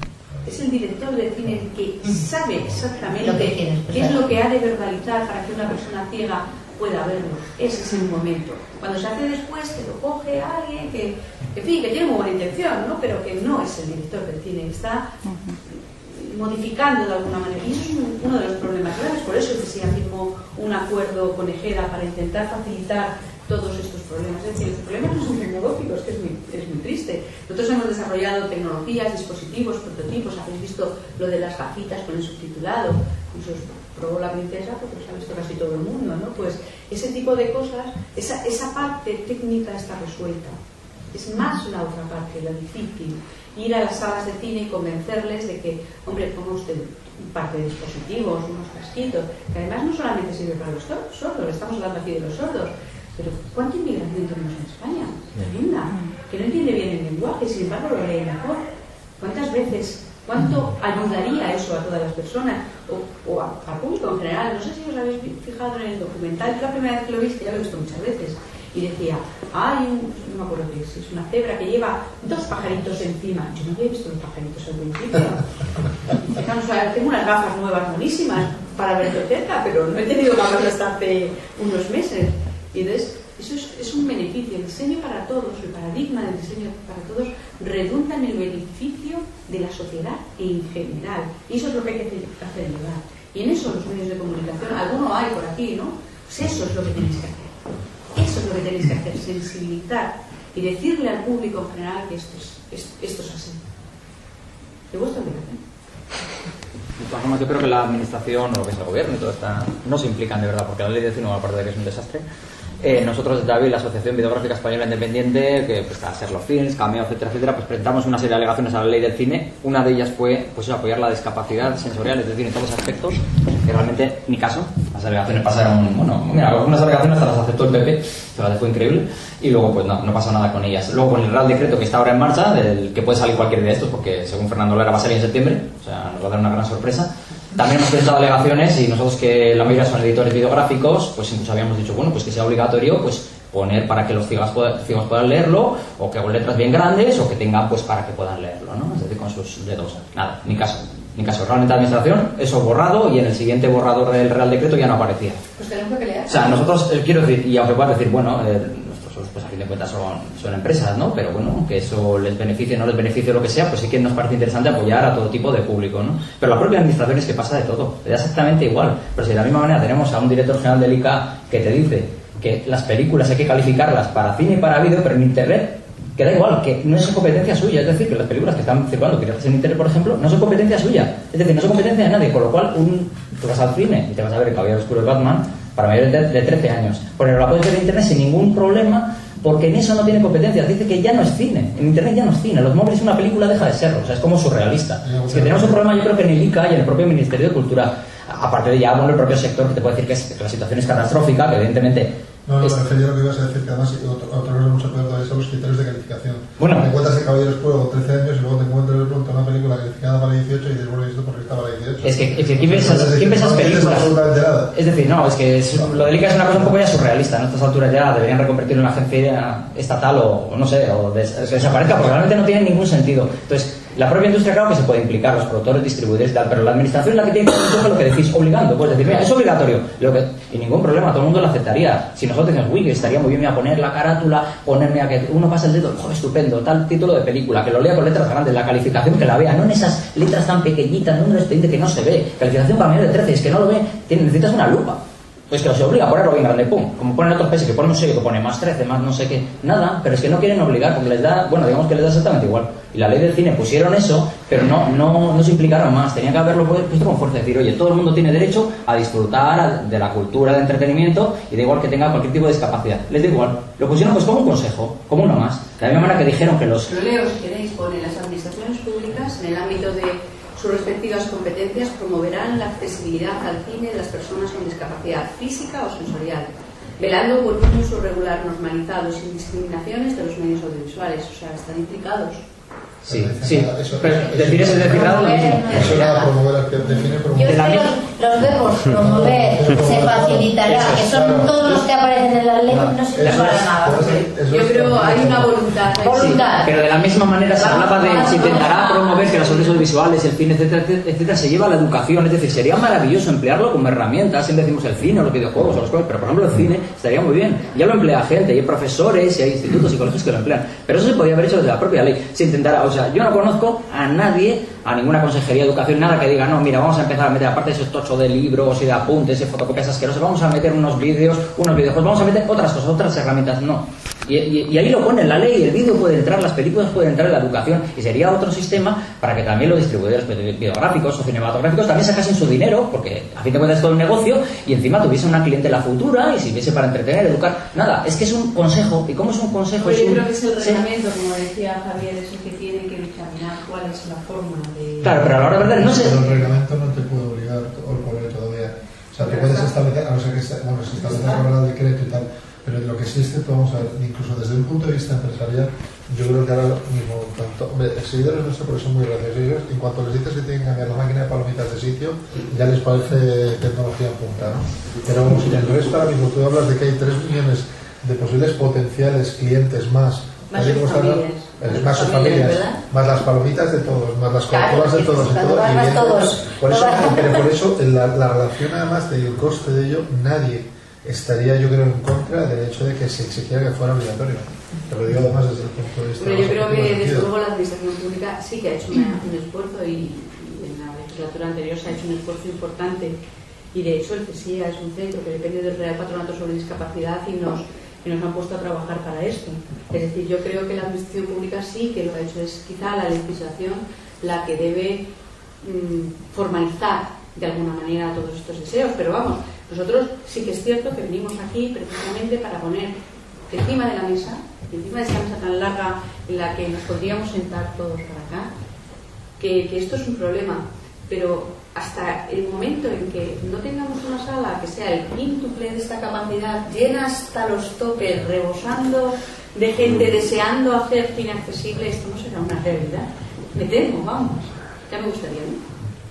Es el director de cine el que sabe exactamente lo que qué es lo que ha de verbalizar para que una persona ciega pueda verlo. Ese es el momento. Cuando se hace después, te lo coge alguien que, en fin, que tiene muy buena intención, ¿no? Pero que no es el director del cine, está modificando de alguna manera. Y eso es uno de los problemas graves. Por eso es que se firmó un acuerdo con Ejeda para intentar facilitar todos estos problemas. Es decir, los problemas no son tecnológicos, que es muy, es muy triste. Nosotros hemos desarrollado tecnologías, dispositivos, prototipos. Habéis visto lo de las gafitas con el subtitulado. Eso es, probó la princesa porque lo ha visto casi todo el mundo, ¿no? Pues ese tipo de cosas, esa, esa parte técnica está resuelta. Es más la otra parte, la difícil. Ir a las salas de cine y convencerles de que, hombre, ponga usted un par de dispositivos, unos casquitos, que además no solamente sirve para los sordos, estamos hablando aquí de los sordos, pero ¿cuánta inmigración tenemos en España? Tremenda, que no entiende bien el lenguaje, sin embargo lo lee mejor. ¿Cuántas veces ¿Cuánto ayudaría eso a todas las personas? O, o a, al público en general. No sé si os habéis fijado en el documental, la primera vez que lo viste, ya lo he visto muchas veces. Y decía, hay un, no me acuerdo qué es, es una cebra que lleva dos pajaritos encima. Yo no había visto los pajaritos al principio. Fijaos, o sea, tengo unas gafas nuevas, buenísimas, para ver de cerca, pero no he tenido gafas hasta hace unos meses. Y entonces, eso es, es un beneficio. El diseño para todos, el paradigma del diseño para todos, redunda en el beneficio de la sociedad en general. Y eso es lo que hay que hacer llegar. Y en eso los medios de comunicación, alguno hay por aquí, ¿no? Pues eso es lo que tenéis que hacer. Eso es lo que tenéis que hacer, sensibilizar y decirle al público en general que esto es, esto, esto es así. ¿De vuestra obligación? De todas formas, yo creo que la administración o lo que es el gobierno y todo está, no se implican de verdad, porque la ley de cine, aparte de que es un desastre, eh, nosotros desde David, la Asociación Videográfica Española Independiente, que pues, está Ser los Films, Cameo, etcétera, etcétera, pues presentamos una serie de alegaciones a la ley del cine. Una de ellas fue pues apoyar la discapacidad sensorial, es decir, en todos los aspectos, que realmente, ni caso, las alegaciones pasaron, bueno, mira, algunas alegaciones hasta las aceptó el P P, que fue increíble, y luego pues no, no pasó nada con ellas. Luego con el Real Decreto que está ahora en marcha, del que puede salir cualquier día de estos, porque según Fernando Lara va a salir en septiembre, o sea, nos va a dar una gran sorpresa. También hemos presentado alegaciones y nosotros, que la mayoría son editores videográficos, pues incluso habíamos dicho, bueno, pues que sea obligatorio pues poner para que los ciegos puedan, ciegos puedan leerlo, o que con letras bien grandes, o que tengan pues para que puedan leerlo, ¿no? Es decir, con sus dedos. Nada, ni caso. Ni caso. Realmente la administración, eso borrado, y en el siguiente borrador del Real Decreto ya no aparecía. Pues tenemos que leer. O sea, nosotros, eh, quiero decir, y aunque puedas decir, bueno, eh, nuestros pues a fin de cuentas son, son empresas, ¿no? Pero bueno, que eso les beneficie, no les beneficie lo que sea, pues sí que nos parece interesante apoyar a todo tipo de público, ¿no? Pero la propia administración es que pasa de todo, le da exactamente igual. Pero si de la misma manera tenemos a un director general del I C A que te dice que las películas hay que calificarlas para cine y para vídeo, pero en internet que da igual, que no es competencia suya, es decir, que las películas que están circulando piratas en internet, por ejemplo, no son competencia suya, es decir, no son competencia de nadie, con lo cual un, tú vas al cine y te vas a ver El Caballero Oscuro de Batman para mayores de, de trece años, pero la puedes ver en internet sin ningún problema, porque en eso no tiene competencia. Dice que ya no es cine, en internet ya no es cine, los móviles una película deja de serlo, o sea, es como surrealista. Es que tenemos un problema, yo creo que en el I C A y en el propio Ministerio de Cultura, aparte de ya, bueno, el propio sector, que te puede decir que, es, que la situación es catastrófica, que evidentemente... No, no, es... me refería a lo que ibas a decir, que además otro, otra cosa mucho peor todavía son los criterios de calificación. Bueno, te encuentras El Caballero Oscuro con trece años y luego te encuentras de pronto una película calificada para dieciocho y dices, bueno, ¿y esto por qué está para dieciocho? Es que, es que ¿quién ve esas, ¿quién ve esas películas? Es decir, no, es que es, lo del I C A es una cosa un poco ya surrealista, ¿no? A estas alturas ya deberían reconvertirlo en una agencia estatal o, no sé, o des, que desaparezca, porque realmente no tiene ningún sentido. Entonces, la propia industria, claro que se puede implicar, los productores, distribuidores y tal, pero la administración es la que tiene que hacer lo que decís, obligando. Puedes decir, mira, es obligatorio, lo que, y ningún problema, todo el mundo lo aceptaría. Si nosotros decimos, uy, que estaría muy bien a poner la carátula, ponerme a que uno pasa el dedo, oh, estupendo, tal título de película, que lo lea con letras grandes, la calificación que la vea, no en esas letras tan pequeñitas, número expediente que no se ve, calificación para mayores de trece, es que no lo ve, necesitas una lupa. Pues que se obliga a ponerlo bien grande, pum, como ponen otros países que ponen un sello que pone más trece, más no sé qué, nada, pero es que no quieren obligar porque les da, bueno, digamos que les da exactamente igual. Y la ley del cine pusieron eso, pero no, no, no se implicaron más, tenían que haberlo puesto con fuerza, decir, oye, todo el mundo tiene derecho a disfrutar de la cultura, del entretenimiento, y da igual que tenga cualquier tipo de discapacidad, les da igual. Lo pusieron pues como un consejo, como uno más, de la misma manera que dijeron que los... Lo leo si queréis, pone las administraciones públicas en el ámbito de sus respectivas competencias promoverán la accesibilidad al cine de las personas con discapacidad física o sensorial, velando por un uso regular, normalizado, sin discriminaciones de los medios audiovisuales. O sea, están implicados. Sí, sí, pero decir eso es decir nada lo mismo. Eso era promover, que define promover. Yo es que los, los verbos promover, se facilitará, que son todos los que aparecen en la ley, no sirven para nada. Yo creo hay una voluntad. Voluntad. Pero de la misma manera se hablaba de se intentará promover que las obras audiovisuales, el cine, etcétera, etcétera, se lleva a la educación. Es decir, sería maravilloso emplearlo como herramienta. Siempre decimos el cine o los videojuegos o los juegos, pero por ejemplo el cine estaría muy bien. Ya lo emplea gente, y hay profesores, y hay institutos y colegios que lo emplean. Pero eso se podría haber hecho desde la propia ley. Se intentará, o sea, yo no conozco a nadie, a ninguna consejería de educación, nada que diga, no, mira, vamos a empezar a meter, aparte de esos tochos de libros y de apuntes y fotocopias asquerosas, vamos a meter unos vídeos, unos videojuegos, vamos a meter otras cosas, otras herramientas, no. Y, y, y ahí lo pone en la ley, el vídeo puede entrar, las películas pueden entrar en la educación, y sería otro sistema para que también los distribuidores videográficos o cinematográficos también sacasen su dinero, porque a fin de cuentas es todo un negocio, y encima tuviese una clientela futura y sirviese para entretener, educar. Nada, es que es un consejo, y como es un consejo... Oye, es un... yo creo que es el reglamento, como decía Javier, es el que tiene que dictaminar cuál es la forma de... Claro, pero a la hora de verdad no sé... Pero el reglamento no te puede obligar o poner todavía. O sea, tú puedes establecer, a no ser que se, bueno, se establece por el decreto y tal, Pero lo que sí es cierto, vamos a ver, incluso desde un punto de vista empresarial, yo creo que ahora mismo, tanto, hombre, seguidores no sé porque son muy graciosos, en cuanto les dices que tienen que cambiar la máquina de palomitas de sitio, ya les parece tecnología en punta, ¿no? Pero vamos, en el resto ahora mismo tú hablas de que hay tres millones de posibles potenciales clientes más, más sus familias, más, más sus familias, más las palomitas de todos, más las Coca-Colas de todos, y todo, y bien, todos. Por eso, pero por eso la, la relación además del coste de ello, nadie estaría, yo creo, en contra del hecho de que se exigiera que fuera obligatorio. Te lo digo además desde el punto de vista. Pero yo creo que desde luego la administración pública sí que ha hecho una, un esfuerzo y, y en la legislatura anterior se ha hecho un esfuerzo importante, y de hecho el CESIA es un centro que depende del Real Patronato sobre Discapacidad y nos, y nos han puesto a trabajar para esto. Es decir, yo creo que la administración pública sí que lo ha hecho, es quizá la legislación la que debe mmm, formalizar de alguna manera todos estos deseos, pero vamos, nosotros sí que es cierto que venimos aquí precisamente para poner encima de la mesa, encima de esa mesa tan larga en la que nos podríamos sentar todos para acá, que, que esto es un problema, pero hasta el momento en que no tengamos una sala que sea el quíntuple de esta capacidad, llena hasta los topes, rebosando de gente deseando hacer cine accesible, esto no será una realidad. Me temo, vamos, ya me gustaría, ¿no?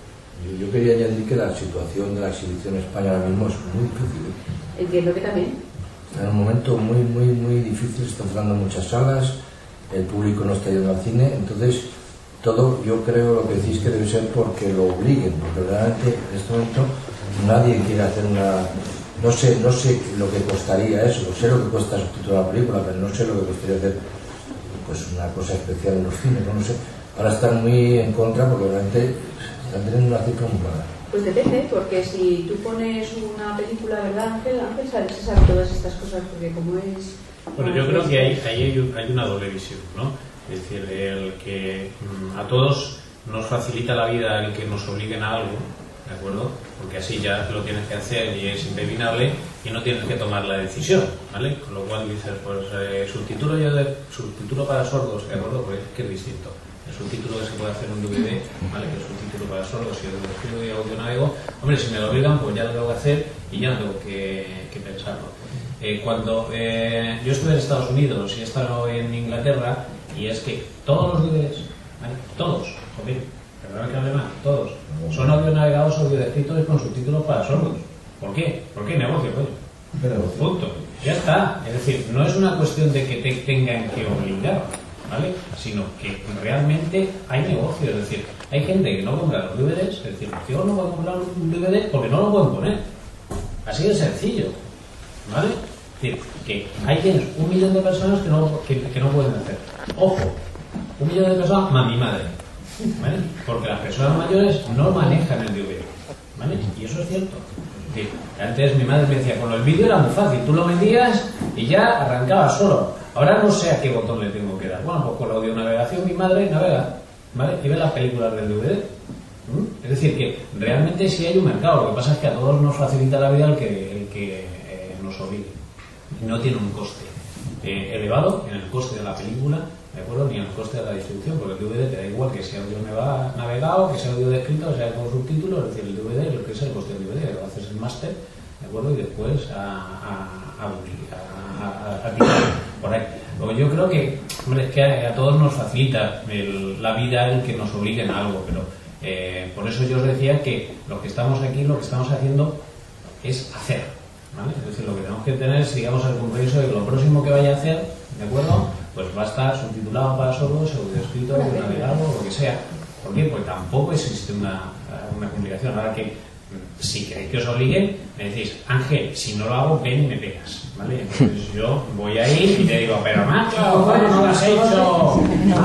Yo quería añadir que la situación de la exhibición en España ahora mismo es muy difícil. Entiendo que también. Está en un momento muy, muy, muy difícil, se están cerrando muchas salas, el público no está yendo al cine, entonces todo, yo creo lo que decís que debe ser porque lo obliguen, porque realmente en este momento nadie quiere hacer una... No sé, no sé lo que costaría eso, sé lo que cuesta subtitular la película, pero no sé lo que costaría hacer pues una cosa especial en los cines, no, no sé. Ahora están muy en contra porque realmente están teniendo una cifra muy clara. Pues depende, porque si tú pones una película, ¿verdad, Ángel? Ángel sabe, se sabe todas estas cosas, porque como es... Bueno, yo creo que ahí, ahí hay, hay una doble visión, ¿no? Es decir, el que mmm, a todos nos facilita la vida el que nos obliguen a algo, ¿de acuerdo? Porque así ya lo tienes que hacer y es impepinable y no tienes que tomar la decisión, ¿vale? Con lo cual dices, pues eh, subtítulo, yo de, subtítulo para sordos, ¿de acuerdo? Pues es que es distinto. El subtítulo que se puede hacer en D V D, ¿vale? Que es subtítulo para sordos y el escribo y audio navego. Hombre, si me lo obligan, pues ya lo tengo que hacer y ya no tengo que, que pensarlo. Eh, cuando eh, yo estuve en Estados Unidos y he estado en Inglaterra, y es que todos los D V Ds, ¿vale? Todos, joder, perdón que hable mal, todos, son audio navegados, audio descritos y con subtítulos para sordos. ¿Por qué? ¿Por qué negocio, coño? Pero punto. Ya está. Es decir, no es una cuestión de que te tengan que obligar, ¿vale? Sino que realmente hay negocio. Es decir, hay gente que no compra los D V Ds, es decir, yo no voy a comprar un D V D porque no lo pueden poner. Así de sencillo, ¿vale? Es decir, que hay quienes, un millón de personas que no, que, que no pueden hacer. Ojo, un millón de personas más mi madre, ¿vale? Porque las personas mayores no manejan el D V D, ¿vale? Y eso es cierto. Es decir, antes mi madre me decía, con el vídeo era muy fácil, tú lo metías y ya arrancaba solo. Ahora no sé a qué botón le tengo que dar. Bueno, pues con la audionavegación mi madre navega, ¿vale? Y ve las películas del D V D. ¿Mm? Es decir, que realmente sí hay un mercado. Lo que pasa es que a todos nos facilita la vida el que, el que eh, nos obligue. No tiene un coste eh, elevado en el coste de la película, ¿de acuerdo? Ni en el coste de la distribución, porque el D V D te da igual que sea audio navegado, que sea audio descrito, que sea con subtítulos. Es decir, el D V D, lo que es el coste del D V D, lo haces el máster, ¿de acuerdo? Y después a, a, a, a, a, a tirar por ahí. Luego yo creo que, hombre, es que a, a todos nos facilita el, la vida el que nos obliguen a algo, pero eh, por eso yo os decía que lo que estamos aquí, lo que estamos haciendo es hacer, ¿vale? Es decir, lo que tenemos que tener es, digamos, el compromiso de que lo próximo que vaya a hacer, ¿de acuerdo? Pues va a estar subtitulado para sordos, audioscrito, navegado, lo que sea. ¿Por qué? Pues tampoco existe una, una complicación. Ahora que, si queréis que os obliguen, me decís, Ángel, si no lo hago, ven y me pegas, ¿vale? Entonces yo voy a ir y te digo, pero macho, ¿cómo no lo has hecho?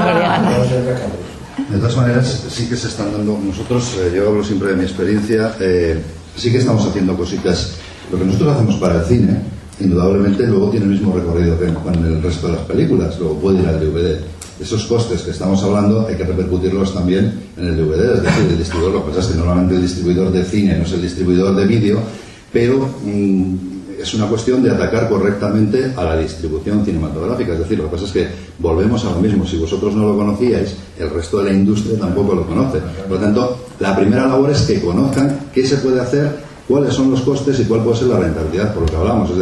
Ah. De todas maneras, sí que se están dando, nosotros, eh, yo hablo siempre de mi experiencia, eh, sí que estamos haciendo cositas. Lo que nosotros hacemos para el cine, indudablemente luego tiene el mismo recorrido que con el resto de las películas, luego puede ir al D V D. Esos costes que estamos hablando hay que repercutirlos también en el D V D, es decir, el distribuidor. Lo que pasa es que normalmente el distribuidor de cine no es el distribuidor de vídeo, pero mmm, es una cuestión de atacar correctamente a la distribución cinematográfica. Es decir, lo que pasa es que volvemos a lo mismo. Si vosotros no lo conocíais, el resto de la industria tampoco lo conoce. Por lo tanto, la primera labor es que conozcan qué se puede hacer, cuáles son los costes y cuál puede ser la rentabilidad, por lo que hablamos. Es decir,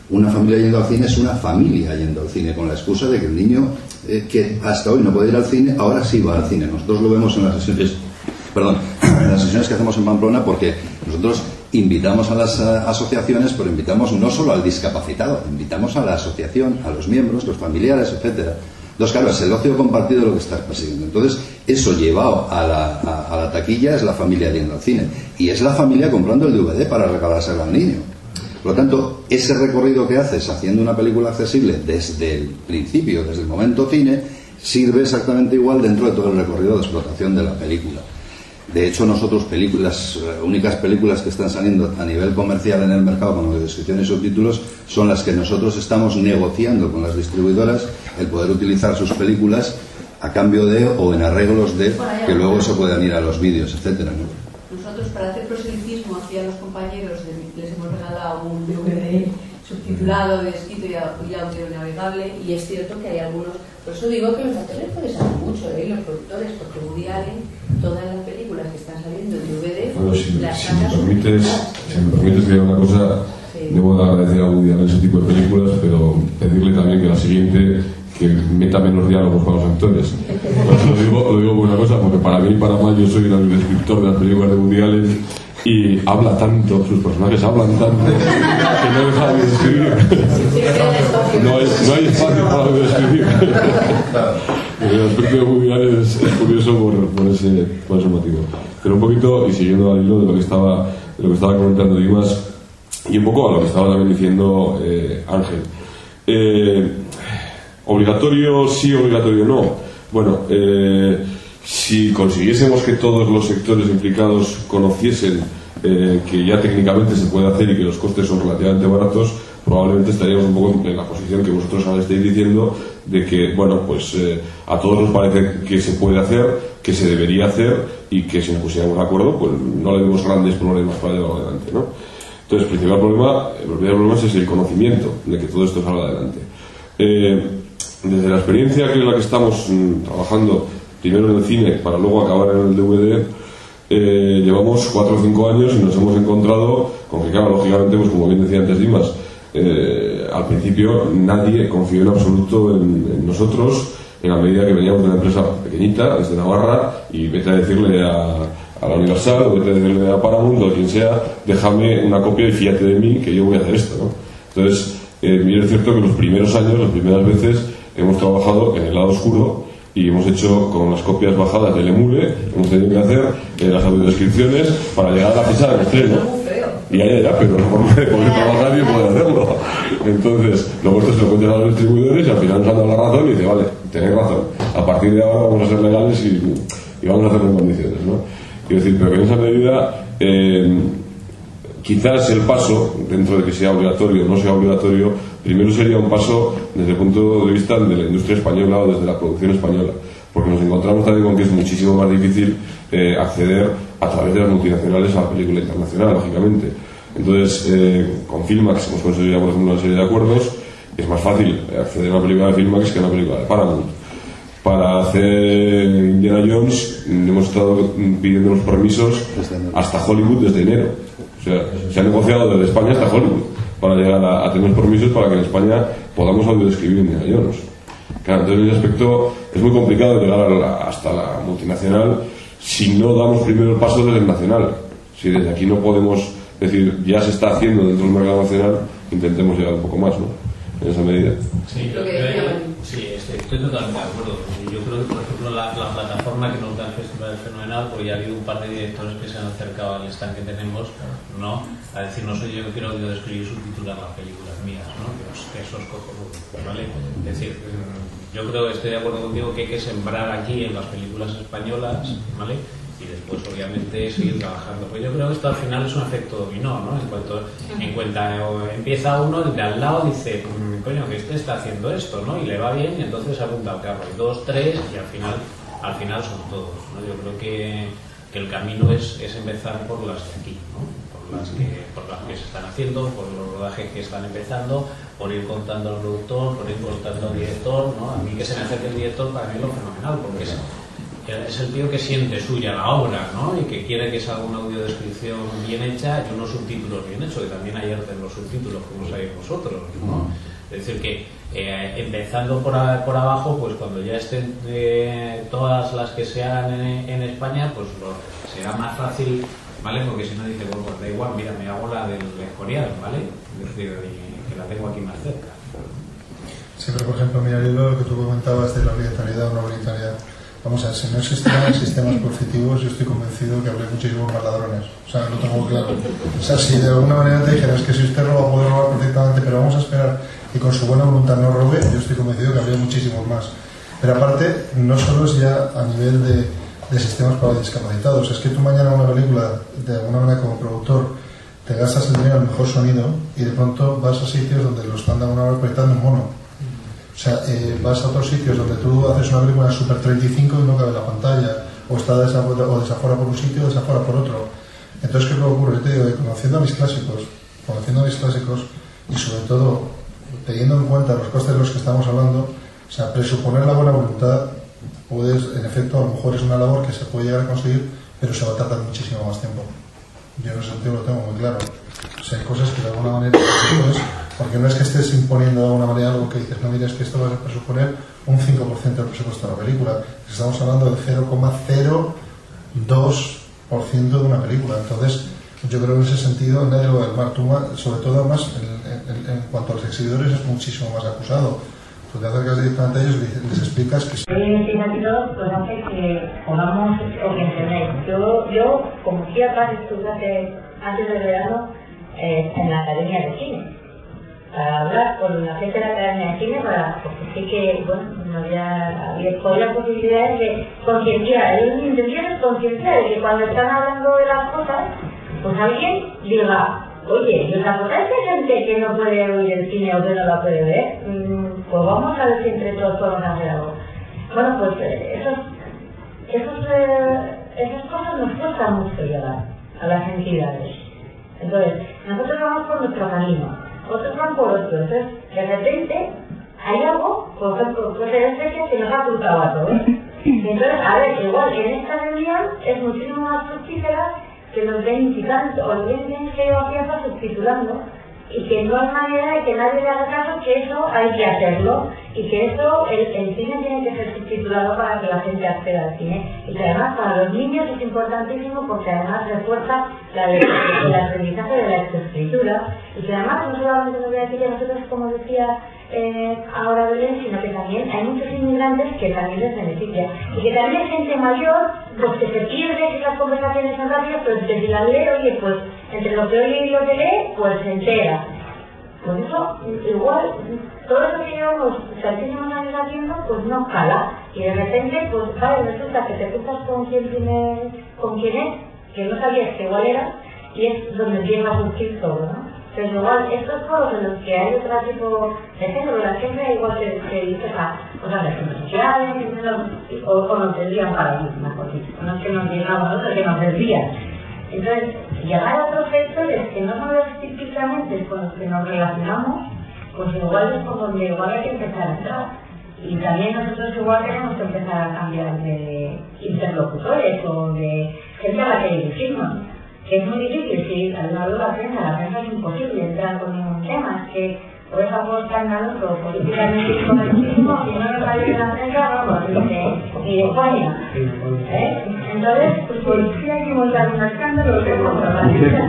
Una familia yendo al cine es una familia yendo al cine, con la excusa de que el niño eh, que hasta hoy no puede ir al cine, ahora sí va al cine. Nosotros lo vemos en las sesiones, perdón, en las sesiones que hacemos en Pamplona, porque nosotros invitamos a las a, asociaciones, pero invitamos no solo al discapacitado, invitamos a la asociación, a los miembros, los familiares, etcétera. Entonces, claro, es el ocio compartido lo que estás persiguiendo. Entonces, eso llevado a la, a, a la taquilla es la familia yendo al cine. Y es la familia comprando el D V D para regalárselo al niño. Por lo tanto, ese recorrido que haces haciendo una película accesible desde el principio, desde el momento cine, sirve exactamente igual dentro de todo el recorrido de explotación de la película. De hecho, nosotros, películas, las únicas películas que están saliendo a nivel comercial en el mercado con descripción y subtítulos son las que nosotros estamos negociando con las distribuidoras el poder utilizar sus películas a cambio de o en arreglos de que luego se puedan ir a los vídeos, etcétera, ¿no? Nosotros, para hacer proselitismo hacia los compañeros, les hemos regalado un D V D subtitulado, descrito y audio-navegable, y es cierto que hay algunos. Por eso digo que los actores pueden saber mucho, ¿eh? Los productores, porque Woody Allen, todas las películas que están saliendo en D V D, bueno, si, las si me permites, si me permites que una cosa, sí. Debo de agradecer a Woody Allen ese tipo de películas, pero pedirle también que la siguiente que meta menos diálogos para los actores. Pues lo digo, lo digo por una cosa, porque para mí y para más yo soy el escritor de las películas de Woody Allen y habla tanto, sus personajes hablan tanto que no dejan de escribir. No hay, no hay espacio para de escribir. El aspecto de Woody Allen es, es curioso por, por, ese, por ese motivo. Pero un poquito, y siguiendo al hilo de lo que estaba, de lo que estaba comentando Dimas, y un poco a lo que estaba también diciendo eh, Ángel. Eh, obligatorio sí, obligatorio no. Bueno, eh, si consiguiésemos que todos los sectores implicados conociesen eh, que ya técnicamente se puede hacer y que los costes son relativamente baratos, probablemente estaríamos un poco en la posición que vosotros ahora estáis diciendo, de que, bueno, pues eh, a todos nos parece que se puede hacer, que se debería hacer, y que si nos pusiéramos de acuerdo, pues no le vemos grandes problemas para llevarlo adelante, ¿no? Entonces, el principal problema, el principal problema es el conocimiento de que todo esto salga adelante. Eh, desde la experiencia que es la que estamos mm, trabajando primero en el cine para luego acabar en el D V D, eh, llevamos cuatro o cinco años y nos hemos encontrado con que, claro, lógicamente, pues como bien decía antes Dimas, eh, al principio nadie confió en absoluto en, en nosotros, en la medida que veníamos de una empresa pequeñita desde Navarra, y vete a decirle a, a la Universal o vete a decirle a Paramount o a quien sea, déjame una copia y fíjate de mí que yo voy a hacer esto, ¿no? Entonces, eh, bien es cierto que los primeros años, las primeras veces, hemos trabajado en el lado oscuro y hemos hecho con las copias bajadas del emule, hemos tenido que hacer eh, las audiodescripciones para llegar a la fecha del estreno. Y ya, ya, ya, pero no por poder trabajar y poder hacerlo. Entonces, luego esto se lo cuentan a los distribuidores y al final nos han dado la razón y dice, vale, tenéis razón, a partir de ahora vamos a ser legales y, y vamos a hacerlo en condiciones, ¿no? Quiero decir, pero que en esa medida, eh, quizás el paso, dentro de que sea obligatorio o no sea obligatorio, primero sería un paso desde el punto de vista de la industria española o desde la producción española, porque nos encontramos también con que es muchísimo más difícil eh, acceder a través de las multinacionales a la película internacional, lógicamente. Entonces, eh, con Filmax hemos conseguido, por ejemplo, una serie de acuerdos. Es más fácil acceder a una película de Filmax que a una película de Paramount. Para hacer Indiana Jones hemos estado pidiendo los permisos hasta Hollywood desde enero. O sea, se ha negociado desde España hasta Hollywood para llegar a, a tener permisos para que en España podamos audiodescribir Indiana Jones. Claro, entonces en ese aspecto es muy complicado llegar a la, hasta la multinacional si no damos primero el paso desde el nacional. Si desde aquí no podemos decir, ya se está haciendo dentro del mercado nacional, intentemos llegar un poco más, ¿no? En esa medida. Sí, yo creo, sí, estoy totalmente de acuerdo. Yo creo que, por ejemplo, la, la plataforma que nos da el festival es fenomenal, porque ya ha habido un par de directores que se han acercado al stand que tenemos, ¿no? A decirnos, oye, yo quiero describir y subtitular las películas mías, ¿no? Que eso es cojonudo, ¿vale? Es decir, yo creo que estoy de acuerdo contigo que hay que sembrar aquí en las películas españolas, ¿vale? Y después, obviamente, seguir trabajando. Pues yo creo que esto al final es un efecto dominó, ¿no? En cuanto en cuenta, empieza uno, el de al lado dice, coño, que este está haciendo esto, ¿no? Y le va bien, y entonces apunta al carro. Y dos, tres, y al final, al final son todos, ¿no? Yo creo que, que el camino es, es empezar por las de aquí, ¿no? Por las que, por las que se están haciendo, por los rodajes que están empezando, por ir contando al productor, por ir contando al director, ¿no? A mí que se me acerque el director, para mí es lo fenomenal, porque es es el tío que siente suya la obra, ¿no? Y que quiere que salga una audiodescripción bien hecha y unos subtítulos bien hechos, que también hay arte en los subtítulos, como sabéis vosotros, ¿no? Es decir, que eh, empezando por, a, por abajo, pues cuando ya estén eh, todas las que se hagan en, en España, pues lo, será más fácil, ¿vale? Porque si no dice, bueno, pues da igual, mira, me hago la del Escorial, ¿vale? Es decir, que la tengo aquí más cerca. Sí, pero por ejemplo, mira, lo que tú comentabas de la obligatoriedad o no obligatoriedad. Vamos a ver, si no existieran sistemas coercitivos, yo estoy convencido que habría muchísimos más ladrones. O sea, lo tengo claro. O sea, si de alguna manera te dijeras que si usted roba, puede robar perfectamente, pero vamos a esperar y con su buena voluntad no robe, yo estoy convencido que habría muchísimos más. Pero aparte, no solo es ya a nivel de, de sistemas para discapacitados, es que tú mañana una película, de alguna manera como productor, te gastas el dinero en el mejor sonido y de pronto vas a sitios donde lo están de alguna manera proyectando en mono. O sea, eh, vas a otros sitios donde tú haces una película Super treinta y cinco y no cabe en la pantalla, o está desafora, o desafora por un sitio o desafora por otro. Entonces, ¿qué ocurre? Yo te digo, conociendo a mis clásicos, conociendo a mis clásicos y sobre todo teniendo en cuenta los costes de los que estamos hablando, o sea, presuponer la buena voluntad, puedes, en efecto, a lo mejor es una labor que se puede llegar a conseguir, pero se va a tardar muchísimo más tiempo. Yo en ese sentido lo tengo muy claro. O sea, hay cosas que de alguna manera puedes, porque no es que estés imponiendo de alguna manera algo que dices, no, mira, es que esto va a presuponer un cinco por ciento del presupuesto de la película. Estamos hablando del cero coma cero dos por ciento de una película. Entonces, yo creo que en ese sentido nadie lo va a armar. Tú, sobre todo, además, en, en, en cuanto a los exhibidores, es muchísimo más acusado. Tú te acercas directamente a ellos y les explicas que... La investigación pues hace que podamos entender. Yo, yo, como fui a París, estuve hace, antes del verano eh, en la Academia de Cine, para hablar con la gente de la Academia de Cine, para, porque sí que, bueno, no había, había, había posibilidades de concienciar. Mi intención es concienciar de que cuando están hablando de las cosas, pues alguien diga, oye, ¿y otra cosa es que hay gente que no puede oír el cine o que no la puede ver? Mm, pues vamos a ver si entre todos podemos hacer algo. Bueno, pues eh, esos, esos, eh, esas cosas nos cuesta mucho llegar a las entidades. Entonces, nosotros vamos por nuestro camino, otros van por otro. Entonces, de repente, hay algo, por ejemplo, pues en este que nos ha cruzado a todos. Y entonces, a ver, igual en esta reunión es muchísimo más fructífera que nos ven incitando, o bien bien que yo aquí está subtitulando, y que no hay manera de que nadie le haga caso, que eso hay que hacerlo, y que eso, el, el cine tiene que ser subtitulado para que la gente acceda al cine, y que además para los niños es importantísimo porque además refuerza la de, el aprendizaje de la escritura, y que además no solamente nos voy a decir que nosotros, como decía eh, ahora Belén, sino que también hay muchos inmigrantes que también les beneficia, y que también hay gente mayor pues que se pierde esas conversaciones en radio, pero que si las lee, oye, pues entre lo que oye y lo que lee, pues se entera. Pues eso, igual, todo eso que llevamos tantísimos años haciendo, pues no cala. Y de repente, pues vale, resulta que te cruzas con quien tiene, con quien es, que no sabías que igual era, y es donde empieza a surgir todo, ¿no? Pero igual, estos juegos en los que hay otro tipo de género, la gente igual se, se dice a cosas de redes sociales, o, o nos desvían para mí, mejor dicho. No es que nos digan a nosotros, es que nos desvían. Entonces, llegar a otros sectores que no son los típicamente con los que nos relacionamos, pues igual es por donde igual hay que empezar a entrar. Y también nosotros igual tenemos que empezar a cambiar de interlocutores o de gente a la que dirigirnos. Que es muy difícil, si al lado de la prensa, la prensa es imposible entrar con ningún tema, es que por eso apostan a otro políticamente incorrectísimo, si no nos sale de la prensa, vamos, ni de, ni de España. ¿Eh? Entonces, pues sí hay que montar un escándalo, pero al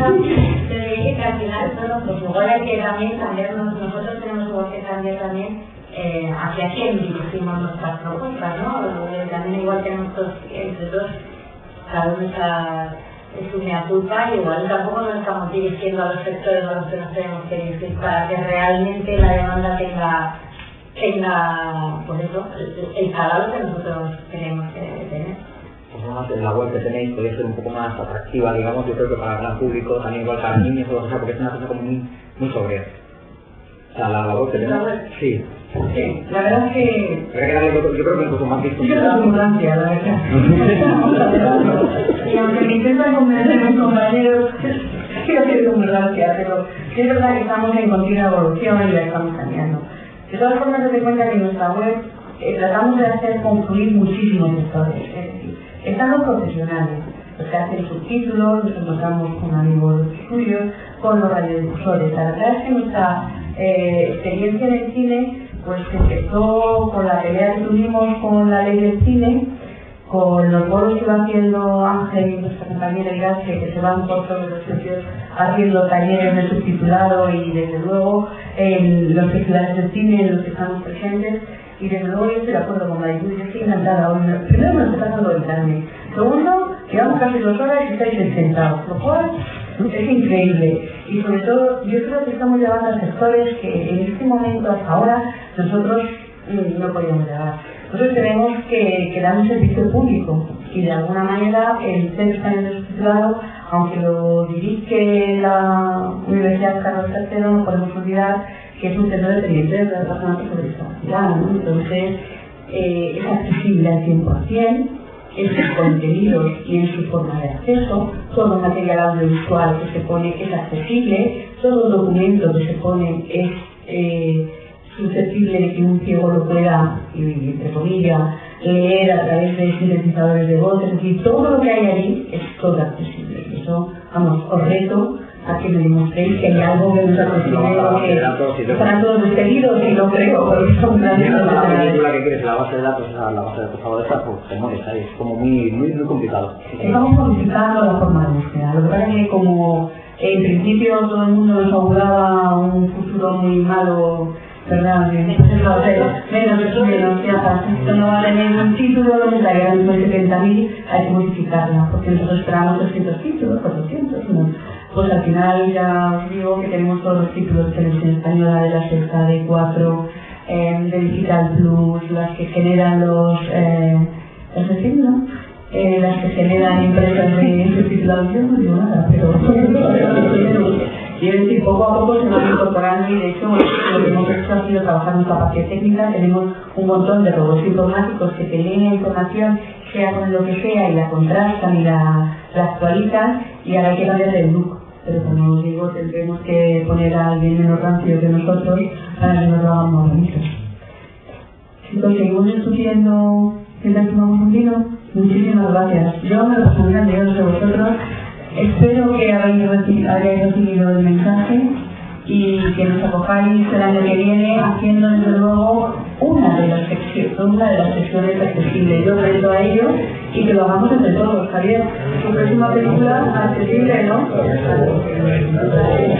final, bueno, pues igual hay que también cambiarnos, nosotros tenemos igual que cambiar también eh, hacia quién dirigimos nuestras propuestas, ¿no? Eh, también igual tenemos todos, entre todos, cada uno está es una culpa, y igual tampoco nos estamos dirigiendo a los sectores a los que nos tenemos que dirigir para que realmente la demanda tenga, tenga pues eso, el, el calado que nosotros queremos tener. Pues la web que tenéis podría ser un poco más atractiva, digamos, yo creo que para el gran público, también igual para niños, o sea, porque es una cosa como muy, muy sobre. O sea, la, la web que tenéis. Sí. Sí, la verdad es que... Yo creo que incluso más visto. Yo creo que muy rancia, la verdad. Y aunque me intentan convencer a mis compañeros, creo que es muy rancia, pero es verdad que estamos en continua evolución y la estamos cambiando. De todas formas, se te cuenta que nuestra web eh, tratamos de hacer confluir muchísimos sectores. Es decir, están los profesionales, los que hacen subtítulos, nos encontramos con amigos suyos, con los radiodifusores. La verdad es que nuestra eh, experiencia en el cine pues empezó con la pelea que tuvimos con la ley del cine, con los bolos que va haciendo Ángel y nuestra compañera Irache, que se van por todos los sitios haciendo talleres de subtitulado y desde luego en los festivales de cine en los que estamos presentes. Y desde luego yo estoy de acuerdo con Marilu, yo estoy encantada hoy. Primero me está pasando el carne. Segundo, llevamos casi dos horas y estáis sentados, lo cual es increíble. Y sobre todo, yo creo que estamos llevando a sectores que en este momento, hasta ahora, nosotros mmm, no podíamos llegar. Nosotros tenemos que, que dar un servicio público y de alguna manera el Centro Español de Subtitulado, aunque lo dirige la Universidad Carlos tercero, no podemos olvidar que es un centro dependiente de las personas con discapacidad, ¿no? Entonces eh, es accesible al cien por cien en sus contenidos y en su forma de acceso. Todo material audiovisual que se pone es accesible, todo documento que se pone es eh, susceptible de que un ciego lo pueda, entre comillas, leer a través de sintetizadores de voz. Es decir, todo lo que hay allí es todo accesible. Y eso, vamos, os reto a que me demostréis que hay algo que nos accesible, que están todos despedidos y lo creo, porque son grandes. La película que quieres, la base de datos, la base de datos favorita, pues te mueres ahí, es como muy, muy, muy complicado. Estamos modificando la forma de búsqueda. Lo que pasa es que como en principio todo el mundo nos auguraba un futuro muy malo, ¿verdad? Entonces va a ser menos, menos, ya está. Esto no va a tener un título, la guerra de setenta mil, hay que modificarla, porque nosotros esperamos trescientos títulos, cuatrocientos, ¿no? Pues al final ya os digo que tenemos todos los títulos de televisión española, de la Sexta, de Cuatro, eh, de Digital Plus, las que generan los, eh, ¿es decir, no? Eh, las que generan empresas de subtitulación, no digo nada, pero quiero decir, poco a poco se van incorporando y de hecho lo que hemos hecho ha sido trabajar nuestra parte técnica. Tenemos un montón de robots informáticos que te leen la información, sea con lo que sea, y la contrastan y la, la actualizan, y ahora hay que cambiar el look. Pero como os digo, tendremos que poner a alguien menos rancio que nosotros para que nos lo hagamos más bonito. Chicos, seguimos discutiendo mientras tomamos un vino. Muchísimas gracias. Yo me lo paso muy grande, yo no sé vosotros. Espero que hayáis recibido el mensaje y que nos acojáis el año que viene haciendo desde luego una de las secciones, una de las secciones accesibles. Yo reto a ello y que lo hagamos entre todos. Javier, tu próxima película accesible, ¿no?